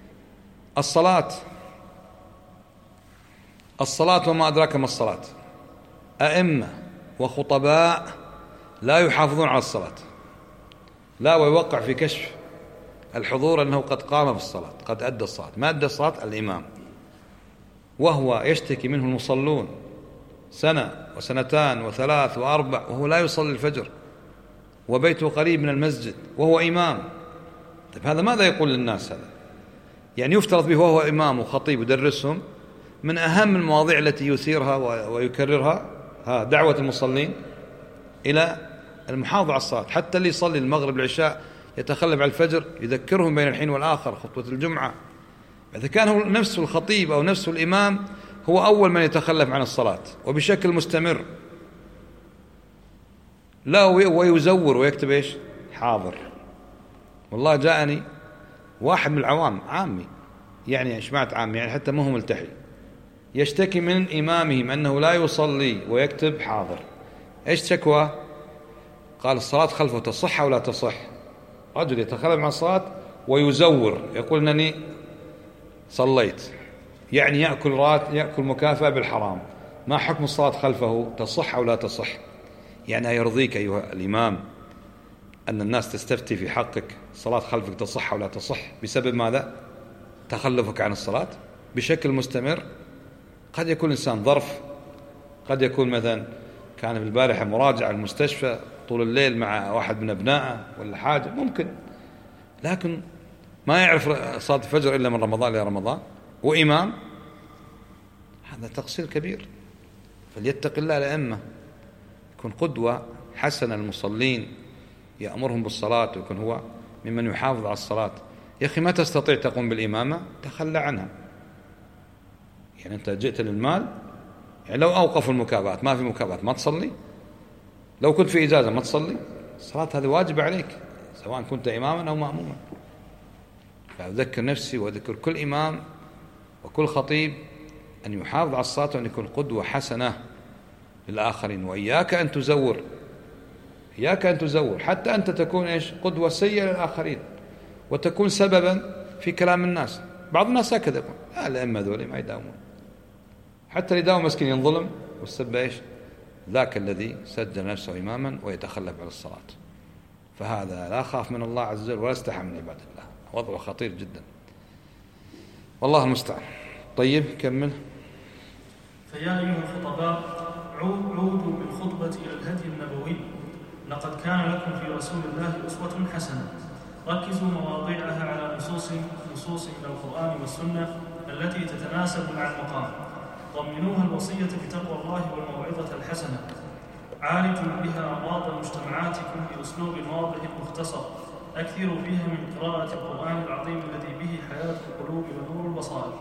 الصلاة وما أدراك ما الصلاة. أئمة وخطباء لا يحافظون على الصلاة، لا ويوقع في كشف الحضور أنه قد قام بالصلاة، قد أدى الصلاة. ما أدى الصلاة الإمام، وهو يشتكي منه المصلون سنة وسنتان وثلاث وأربع وهو لا يصلي الفجر، وبيته قريب من المسجد وهو إمام. طيب هذا ماذا يقول للناس؟ هذا يعني يفترض به وهو إمام وخطيب يدرسهم من أهم المواضيع التي يثيرها ويكررها دعوة المصلين إلى المحافظة على الصلاة. حتى اللي يصلي المغرب العشاء يتخلف عن الفجر يذكرهم بين الحين والآخر خطبة الجمعة. إذا كان هو نفسه الخطيب أو نفسه الإمام هو أول من يتخلف عن الصلاة وبشكل مستمر، لا ويزور ويكتب إيش؟ حاضر. والله جاءني واحد من العوام، عامي، يعني إيش معنى عامي؟ يعني حتى ما هو ملتحي، يشتكي من إمامهم أنه لا يصلي ويكتب حاضر. إيش شكوى؟ قال الصلاة خلفه تصح أو لا تصح؟ رجل يتخلف عن الصلاة ويزور، يقول أنني صليت، يعني يأكل مكافأة بالحرام. ما حكم الصلاة خلفه؟ تصح أو لا تصح؟ يعني يرضيك أيها الإمام أن الناس تستفتي في حقك الصلاة خلفك تصح أو لا تصح بسبب ماذا؟ تخلفك عن الصلاة بشكل مستمر. قد يكون الإنسان ظرف، قد يكون مثلا كان في البارحة مراجعة المستشفى طول الليل مع واحد من أبنائه ولا حاجة، ممكن، لكن ما يعرف صلاة الفجر إلا من رمضان إلى رمضان وإمام، هذا تقصير كبير. فليتق الله الأئمة، يكون قدوة حسنة المصلين، يأمرهم بالصلاة ويكون هو ممن يحافظ على الصلاة. يا أخي ما تستطيع تقوم بالإمامة، تخلى عنها. يعني أنت جئت للمال، يعني لو أوقفوا المكافآت، ما في مكافآت ما تصلي، لو كنت في إجازة ما تصلي، الصلاة هذه واجبة عليك سواء كنت إماما أو مأموما. فأذكر نفسي وأذكر كل إمام وكل خطيب أن يحافظ على الصلاة وأن يكون قدوة حسنة للآخرين. وإياك أن تزور، إياك أن تزور حتى أنت تكون إيش؟ قدوة سيئة للآخرين وتكون سببا في كلام الناس. بعض الناس هكذا يقول لا، الأئمة ذولي ما يداومون، حتى اللي يداوم مسكين ينظلم، والسبب إيش؟ ذاك الذي سجل نفسه إماما ويتخلف عن الصلاة. فهذا لا خاف من الله عز وجل ولا استحى من عباد الله، وضعه خطير جدا، والله المستعان. طيب كمل. فيا أيها الخطباء عودوا بالخطبة إلى الهدي النبوي، لقد كان لكم في رسول الله أسوة حسنة. ركزوا مواضيعها على نصوص من القرآن والسنة التي تتناسب مع المقام، ضمنوها الوصية بتقوى الله والموعظة الحسنة، عالجوا بها أمراض مجتمعاتكم بأسلوب واضح مختصر، أكثروا فيها من قراءة القرآن العظيم الذي به حياة القلوب ونور البصائر.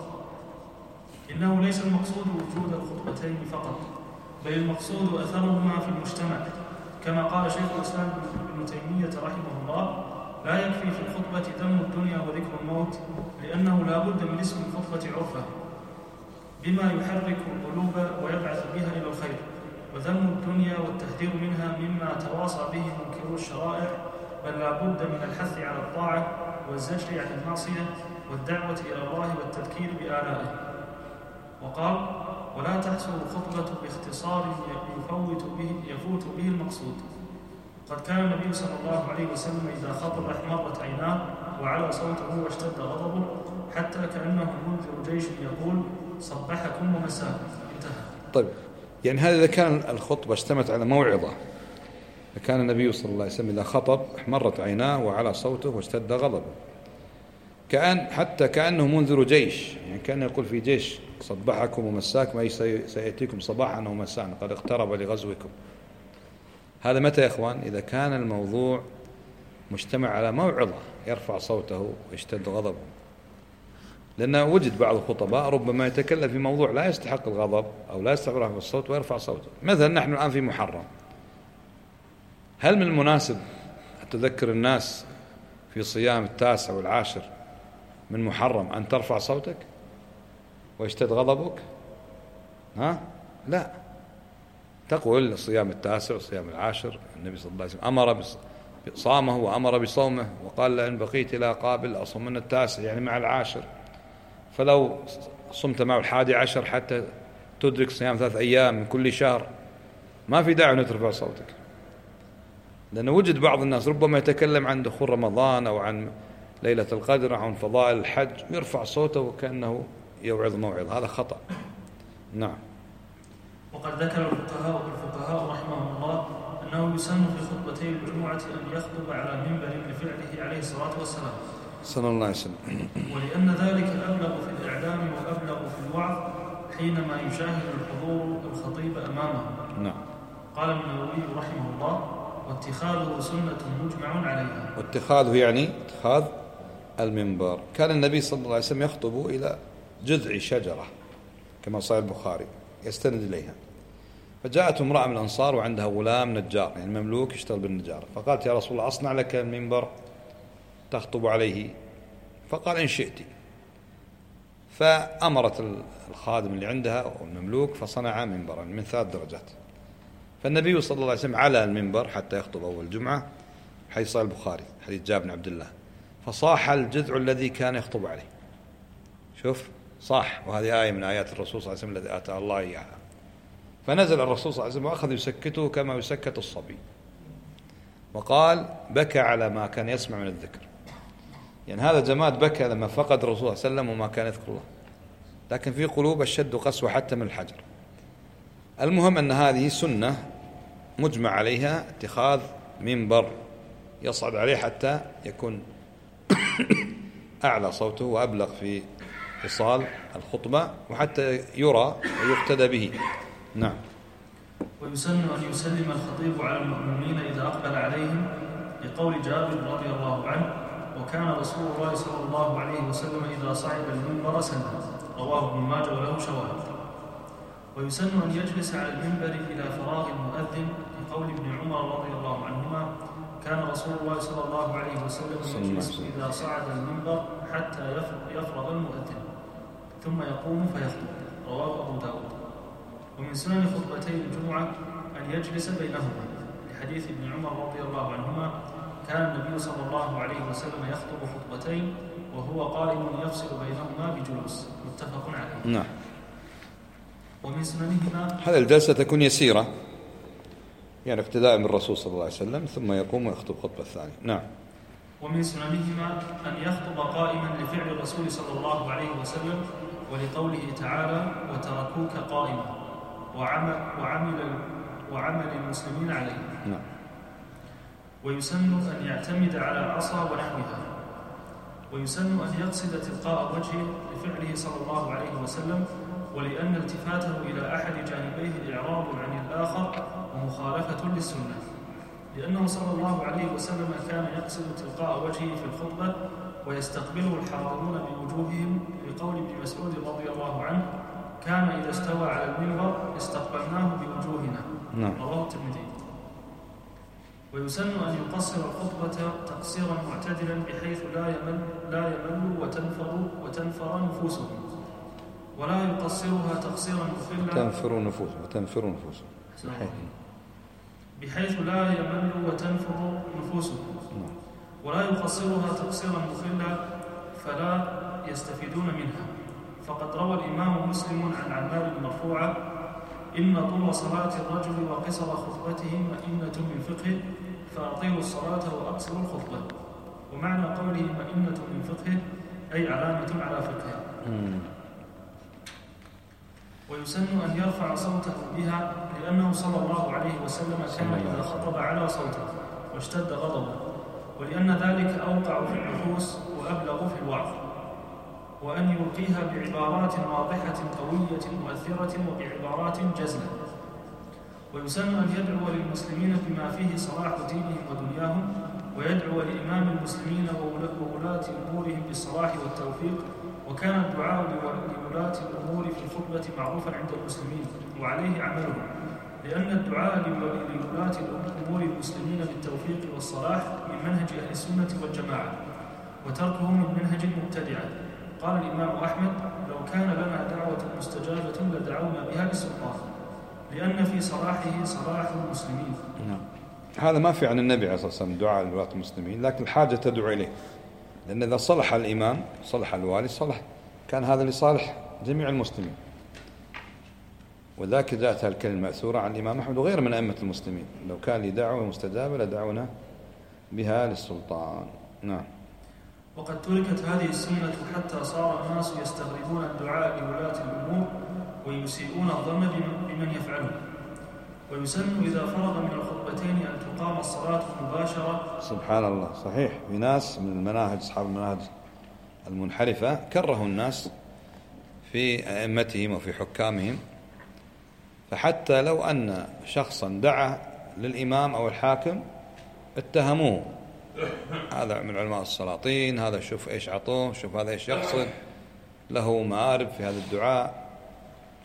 إنه ليس المقصود وجود الخطبتين فقط، بل المقصود أثرهما في المجتمع، كما قال شيخ الإسلام ابن تيمية رحمه الله: لا يكفي في الخطبة ذم الدنيا وذكر الموت، لأنه لا بد من اسم الخطبة عرفة بما يحرك القلوب ويبعث بها إلى الخير، وذم الدنيا والتحذير منها مما تواصى به منكرو الشرائع، بل لا بد من الحث على الطاعة والزجر عن المعصية والدعوة إلى الله والتذكير بآلائه. وقال: ولا تحصل الخطبة باختصار يفوت به المقصود. قد كان النبي صلى الله عليه وسلم إذا خطب احمرت عيناه وعلى صوته واشتد غضبه، حتى كأنه منذر جيش يقول: صبحكم ومساكم. انتهى. طيب، يعني هذا إذا كان الخطبة اشتمت على موعظة، كان النبي صلى الله عليه وسلم إذا خطب احمرت عيناه وعلى صوته واشتد غضبه، حتى كأنه منذر جيش، يعني كان يقول في جيش: صبحكم ومساكم، أي سيأتيكم صباحا ومساء، قد اقترب لغزوكم. هذا متى يا إخوان؟ إذا كان الموضوع مجتمع على موعظة يرفع صوته ويشتد غضبه. لأن وجد بعض الخطباء ربما يتكلم في موضوع لا يستحق الغضب أو لا يستحق رفع الصوت ويرفع صوته. مثلا نحن الآن في محرم، هل من المناسب أن تذكر الناس في صيام 9 و10 من محرم أن ترفع صوتك ويشتد غضبك؟ لا، تقول صيام 9 وصيام 10 النبي صلى الله عليه وسلم أمر صامه وأمر بصومه، وقال: لئن بقيت إلى قابل أصومن 9، يعني مع 10، فلو صمت معه 11 حتى تدرك صيام 3 أيام من كل شهر، ما في داعي أن ترفع صوتك. لأن وجد بعض الناس ربما يتكلم عن دخول رمضان أو عن ليلة القدر أو عن فضائل الحج ويرفع صوته وكأنه يوعظ موعظة، هذا خطأ. نعم. وقد ذكر الفقهاء رحمهم الله أنه يسن في خطبتي الجمعة أن يخطب على منبر لفعله عليه الصلاة والسلام صلى الله عليه وسلم، ولأن ذلك أبلغ في الإعلام وأبلغ في الوعظ حينما يشاهد الحضور الخطيب أمامه. نعم. قال النووي رحمه الله: واتخاذه سنة مجمع عليها. واتخاذه يعني اتخاذ المنبر. كان النبي صلى الله عليه وسلم يخطب إلى جذع شجرة كما صحيح البخاري يستند إليها. فجاءت امرأة من الأنصار وعندها غلام نجار، يعني مملوك يشتغل بالنجارة، فقالت يا رسول الله أصنع لك المنبر تخطب عليه؟ فقال إن شئت. فأمرت الخادم اللي عندها والمملوك فصنع منبرا من 3 درجات. فالنبي صلى الله عليه وسلم على المنبر حتى يخطب أول جمعة، حديث صحيح البخاري حديث جابر بن عبد الله، فصاح الجذع الذي كان يخطب عليه. شوف صاح، وهذه آية من آيات الرسول صلى الله عليه وسلم الذي آتى الله إياها. فنزل الرسول صلى الله عليه وسلم وأخذ يسكته كما يسكت الصبي، وقال بكى على ما كان يسمع من الذكر. يعني هذا جماد بكى لما فقد الرسول صلى الله عليه وسلم وما كان يذكر الله، لكن في قلوب الشد قسوة حتى من الحجر. المهم أن هذه سنة مجمع عليها، اتخاذ منبر يصعد عليه حتى يكون أعلى صوته وأبلغ في إيصال الخطبة، وحتى يرى ويقتدى به. نعم. ويسن أن يسلم الخطيب على المأمومين إذا أقبل عليهم، لقول جابر رضي الله عنه: وكان رسول الله صلى الله عليه وسلم إذا صعد المنبر سلم. رواه ابن ماجه وله شواهد. ويسن أن يجلس على المنبر إلى فراغ المؤذن، لقول ابن عمر رضي الله عنهما: كان رسول الله صلى الله عليه وسلم يجلس إذا صعد المنبر حتى يفرغ المؤذن ثم يقوم فيخطب. رواه أبو داود. ومن سنن خطبتي الجمعة أن يجلس بينهما، لحديث ابن عمر رضي الله عنهما: كان النبي صلى الله عليه وسلم يخطب خطبتين وهو قائم يفصل بينهما بجلوس. متفق عليه. نعم. ومن سننهما هذه الجلسة تكون يسيرة، يعني اقتداء بالرسول صلى الله عليه وسلم، ثم يقوم ويخطب خطبة الثانية. نعم. ومن سننهما أن يخطب قائما لفعل الرسول صلى الله عليه وسلم، ولقوله تعالى: وتركوك قائما، وعمل المسلمين عليه. نعم. ويسن أن يعتمد على عصا ونحوها. ويسن أن يقصد تلقاء وجهه لفعله صلى الله عليه وسلم، ولأن التفاته إلى أحد جانبيه إعراض عن الآخر ومخالفة للسنة، لأنه صلى الله عليه وسلم كان يقصد تلقاء وجهه في الخطبة ويستقبله الحاضرون بوجوههم، لقول ابن مسعود رضي الله عنه: كان إذا استوى على المنبر استقبلناه بوجوهنا. رواه الترمذي. ويسن أن يقصر الخطبة تقصيرا معتدلا، بحيث لا يمل وتنفر نفوسهم، ولا يقصرها تقصيرا مخلا وتنفر نفوسهم بحيث لا يمل وتنفر نفوسهم، ولا يقصرها تقصيرا مخلا فلا يستفيدون منها. فقد روى الإمام مسلم عن عمار مرفوعا: إن طول صلاة الرجل وقصر خطبته مئنة من فقهه، فأطيلوا الصلاة وأقصروا الخطبة. ومعنى قوله مئنة من فقهه أي علامة على فقهه. ويسن أن يرفع صوته بها، لأنه صلى الله عليه وسلم كان إذا خطب على صوته واشتد غضبه، ولأن ذلك أوقع في النفوس وأبلغ في الوعظ. وأن يلقيها بعبارات واضحة قوية مؤثرة وبعبارات جزلة. ويسن أن يدعو للمسلمين بما فيه صلاح دينهم ودنياهم، ويدعو لإمام المسلمين وولاة أمورهم بالصلاح والتوفيق. وكان الدعاء لولاة الأمور في الخطبة معروفا عند المسلمين وعليه عملهم، لأن الدعاء لولاة أمور المسلمين بالتوفيق والصلاح من منهج أهل السنة والجماعة، وتركه من منهج المبتدعة. قال الإمام أحمد: لو كان لنا دعوة مستجابة لدعونا بها للسلطان، لأن في صلاحه صلاح المسلمين. هذا ما في عن النبي عليه الصلاة والسلام دعاء لولاة المسلمين، لكن الحاجة تدعو إليه، لأن إذا صلح الإمام صلح الوالي صلح، كان هذا لصالح جميع المسلمين. وذاك جاءت الكلمة المأثورة عن الإمام أحمد وغير من أئمة المسلمين: لو كان لي دعوة مستجابة لدعونا بها للسلطان. نعم. وقد تركت هذه السنة حتى صار الناس يستغربون الدعاء لولاة الأمور ويسيئون الظن بمن يفعله. ويسن إذا فرغ من الخطبتين أن تقام الصلاة مباشرة. سبحان الله، صحيح. في ناس من المناهج، أصحاب المناهج المنحرفة، كرهوا الناس في أئمتهم وفي حكامهم، فحتى لو أن شخصا دعا للإمام أو الحاكم اتهموه: هذا من علماء السلاطين، هذا شوف إيش عطوه، شوف هذا إيش يقصد، له مآرب في هذا الدعاء.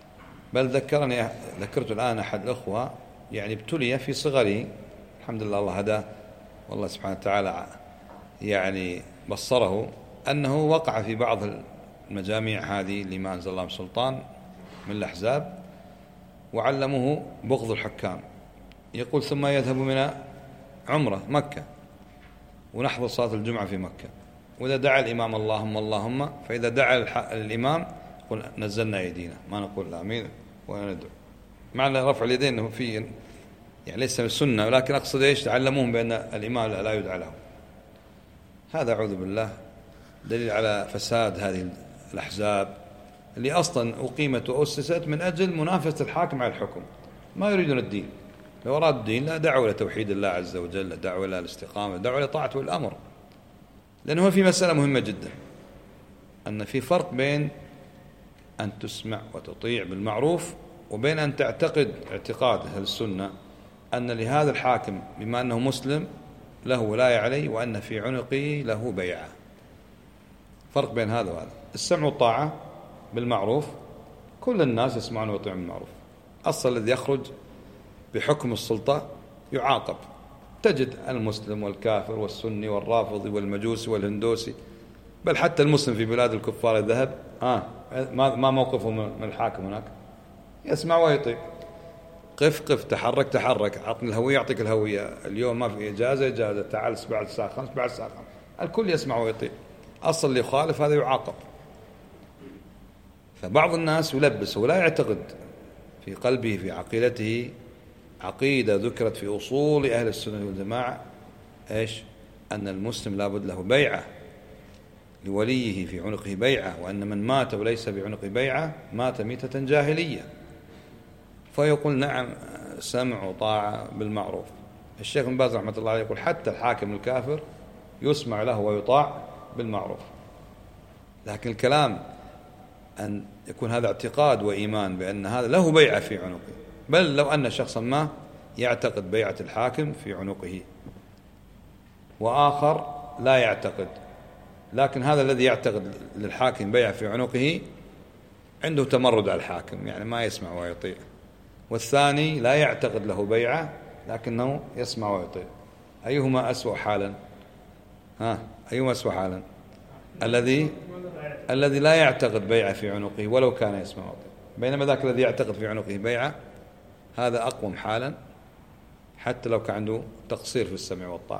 بل ذكرت الآن أحد الأخوة يعني ابتلي في صغره، الحمد لله الله هداه، والله سبحانه وتعالى يعني بصره أنه وقع في بعض المجاميع هذه اللي ما أنزل الله من سلطان من الأحزاب، وعلموه بغض الحكام. يقول ثم يذهب من عمرة مكة ونحضر صلاة الجمعة في مكة، وإذا دعا الإمام اللهم اللهم، فإذا دعا الإمام يقول نزلنا أيدينا، ما نقول آمين ولا ندعو. معنى رفع اليدين أنه في يعني ليس السنة، ولكن أقصد إيش، تعلموهم بأن الإمام لا يدعى له. هذا أعوذ بالله دليل على فساد هذه الأحزاب اللي أصلا أقيمت وأسست من أجل منافسة الحاكم على الحكم، ما يريدون الدين. لو أراد الدين لا دعوا إلى توحيد الله عز وجل، لا دعوا إلى الاستقامة، لا دعوا إلى طاعته والأمر. لأنه في مسألة مهمة جدا، أن في فرق بين أن تسمع وتطيع بالمعروف وبين أن تعتقد اعتقاد أهل السنة أن لهذا الحاكم بما أنه مسلم له ولاية عليه، وأن في عنقه له بيعة. فرق بين هذا وهذا. السمع والطاعة بالمعروف كل الناس يسمعون ويطيعون بالمعروف. أصل الذي يخرج بحكم السلطة يعاقب. تجد المسلم والكافر والسني والرافضي والمجوسي والهندوسي، بل حتى المسلم في بلاد الكفار الذهب ما موقفه من الحاكم هناك؟ يسمع ويطيع. قف تحرك تحرك، أعطني الهوية أعطيك الهوية، اليوم ما في إجازة، تعال بعد الساعة 5 بعد الساعة 5. الكل يسمع ويطيع. أصل اللي يخالف هذا يعاقب. فبعض الناس يلبس ولا يعتقد في قلبه في عقيدته عقيدة ذكرت في أصول أهل السنة والجماعة، إيش؟ أن المسلم لابد له بيعة، لوليه في عنقه بيعة، وأن من مات وليس بعنقه بيعة مات ميتة جاهلية. فيقول نعم سمع وطاعة بالمعروف. الشيخ بن باز رحمة الله عليه يقول حتى الحاكم الكافر يسمع له ويطاع بالمعروف. لكن الكلام أن يكون هذا اعتقاد وإيمان بأن هذا له بيعة في عنقه، بل لو أن شخصا ما يعتقد بيعة الحاكم في عنقه وآخر لا يعتقد، لكن هذا الذي يعتقد للحاكم بيعة في عنقه عنده تمرد على الحاكم، يعني ما يسمع ويطيع. والثاني لا يعتقد له بيعة لكنه يسمع ويطيع. أيهما أسوأ حالا؟ أيهما أسوأ حالا؟ الذي لا يعتقد بيعة في عنقه ولو كان يسمع ويطيع، بينما ذاك الذي يعتقد في عنقه بيعة هذا أقوم حالا حتى لو كان عنده تقصير في السمع والطاعة.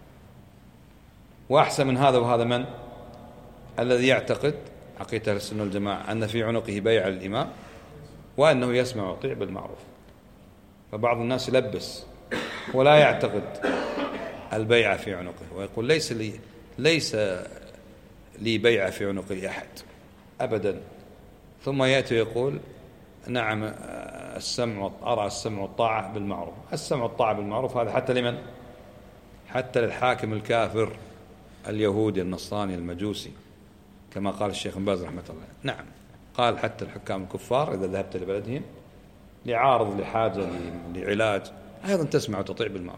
وأحسن من هذا وهذا من؟ الذي يعتقد عقيدة أهل السنة والجماعة أن في عنقه بيعة للإمام وأنه يسمع ويطيع بالمعروف. فبعض الناس يلبس ولا يعتقد البيعة في عنقه ويقول ليس لي بيعة في عنقي أحد أبدا، ثم يأتي ويقول نعم أرى السمع والطاعة بالمعروف. السمع والطاعة بالمعروف هذا حتى لمن؟ حتى للحاكم الكافر اليهودي النصراني المجوسي، كما قال الشيخ بن باز رحمة الله. نعم قال حتى الحكام الكفار إذا ذهبت لبلدهم لعارض لحاجة لعلاج أيضا تسمع وتطيع بالمعروف.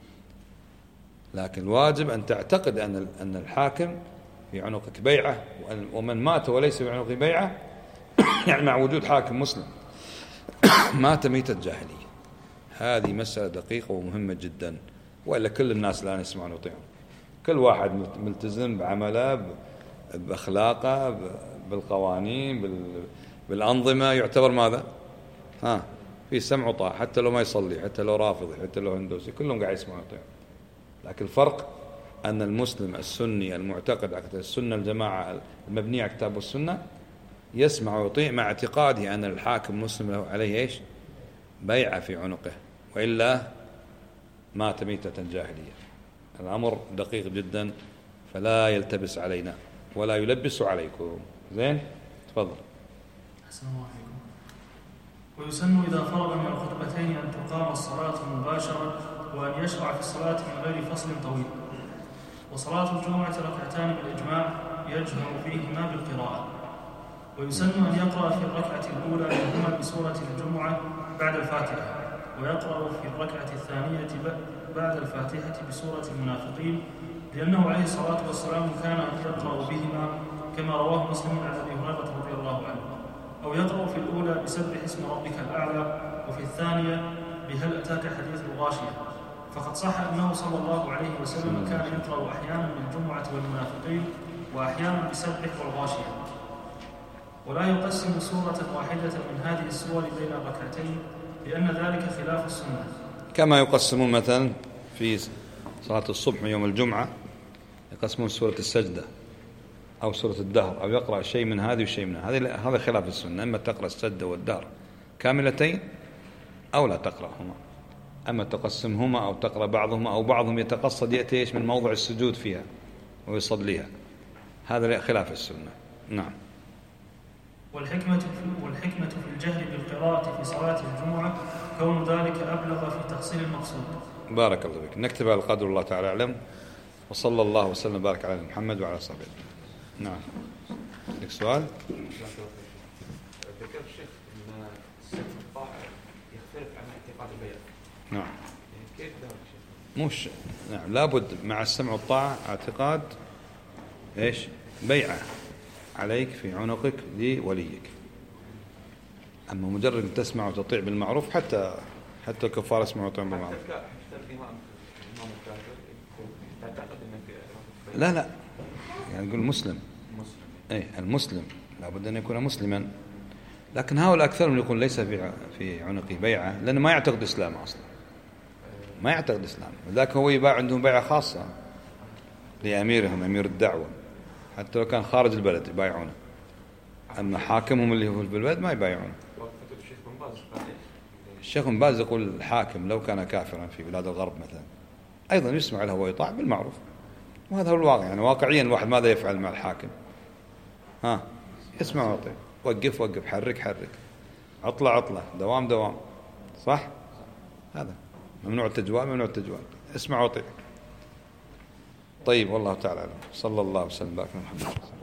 لكن الواجب أن تعتقد أن الحاكم في عنقك بيعة، ومن مات وليس في عنقه بيعة يعني مع وجود حاكم مسلم مات ميتة جاهلية. هذه مسألة دقيقة ومهمة جدا، وإلا كل الناس الآن يسمعون ويطيعون، كل واحد ملتزم بعمله بأخلاقه بالقوانين بالأنظمة يعتبر ماذا؟ في سمع وطاعة، حتى لو ما يصلي، حتى لو رافضي، حتى لو هندوسي، كلهم قاعد يسمعون ويطيعون. لكن الفرق أن المسلم السني المعتقد عقيدة السنة الجماعة المبنية على الكتاب والسنة يسمع ويطيع مع اعتقاده أن الحاكم مسلم له عليه إيش؟ بيعة في عنقه، وإلا مات ميتة جاهلية. الأمر دقيق جدا، فلا يلتبس علينا ولا يلبس عليكم. زين تفضل. أحسن الله عليكم. ويسن إذا فرغ من الخطبتين أن تقام الصلاة مباشرة، وأن يشرع في الصلاة من غير فصل طويل. وصلاة الجمعة ركعتان بالإجماع يجهر فيهما بالقراءة. ويسن أن يقرأ في الركعة الأولى منهما بسورة الجمعة بعد الفاتحة، ويقرأ في الركعة الثانية بعد الفاتحة بسورة المنافقين، لأنه عليه الصلاة والسلام كان يقرأ بهما كما رواه مسلم عن أبي هريرة رضي الله عنه. أو يقرأ في الأولى بسبح اسم ربك الأعلى وفي الثانية بهل أتاك حديث الغاشية. فقد صح أنه صلى الله عليه وسلم كان يقرأ أحيانا بالجمعة والمنافقين وأحيانا بسبح والغاشية، ولا يقسم سورة واحدة من هذه السور بين الركعتين لأن ذلك خلاف السنة، كما يقسمون مثلا في صلاة الصبح يوم الجمعة يقسمون سورة السجدة أو سورة الدهر، أو يقرأ شيء من هذه وشيء من هذا خلاف السنة. إما تقرأ السجدة والدهر كاملتين أو لا تقرأهما، أما تقسمهما أو تقرأ بعضهما، أو بعضهم يتقصد يأتي من موضع السجود فيها ويصليها، هذا خلاف السنة. نعم. والحكمة في الجهر بالقراءة في صلاة الجمعة كون ذلك أبلغ في تحصيل المقصود. بارك الله فيك. نكتب على القدر، الله تعالى أعلم، وصلى الله وسلم وبارك على محمد وعلى صحبه. نعم. لك سؤال؟ ذكر الشيخ أن سمع الطاعة يختلف عن اعتقاد البيع. نعم. يعني كيف ذلك الشيء؟ مش نعم، لابد مع السمع والطاعة اعتقاد إيش؟ بيعة عليك في عنقك لوليك. أما مجرد أن تسمع وتطيع بالمعروف، حتى الكفار يسمعوا ويطيعون بالمعروف. لا يعني نقول مسلم. أي المسلم لابد أن يكون مسلما، لكن هؤلاء أكثرهم يكون ليس في عنقه بيعة، لأنه ما يعتقد الإسلام أصلا، ما يعتقد الإسلام، وذاك هو يباع عندهم بيعة خاصة لأميرهم، أمير الدعوة، حتى لو كان خارج البلد يبايعونه، أما حاكمهم اللي هو في البلد ما يبايعونه. الشيخ بن باز يقول الحاكم لو كان كافرا في بلاد الغرب مثلا أيضا يسمع له ويطاع بالمعروف، وهذا هو الواقع. يعني واقعيا الواحد ماذا يفعل مع الحاكم؟ يسمع ويطيع، وقف حرك عطلة دوام، صح؟ هذا ممنوع التجوال، اسمع وطيع. طيب، والله تعالى أعلم. صلى الله وسلم وبارك على محمد.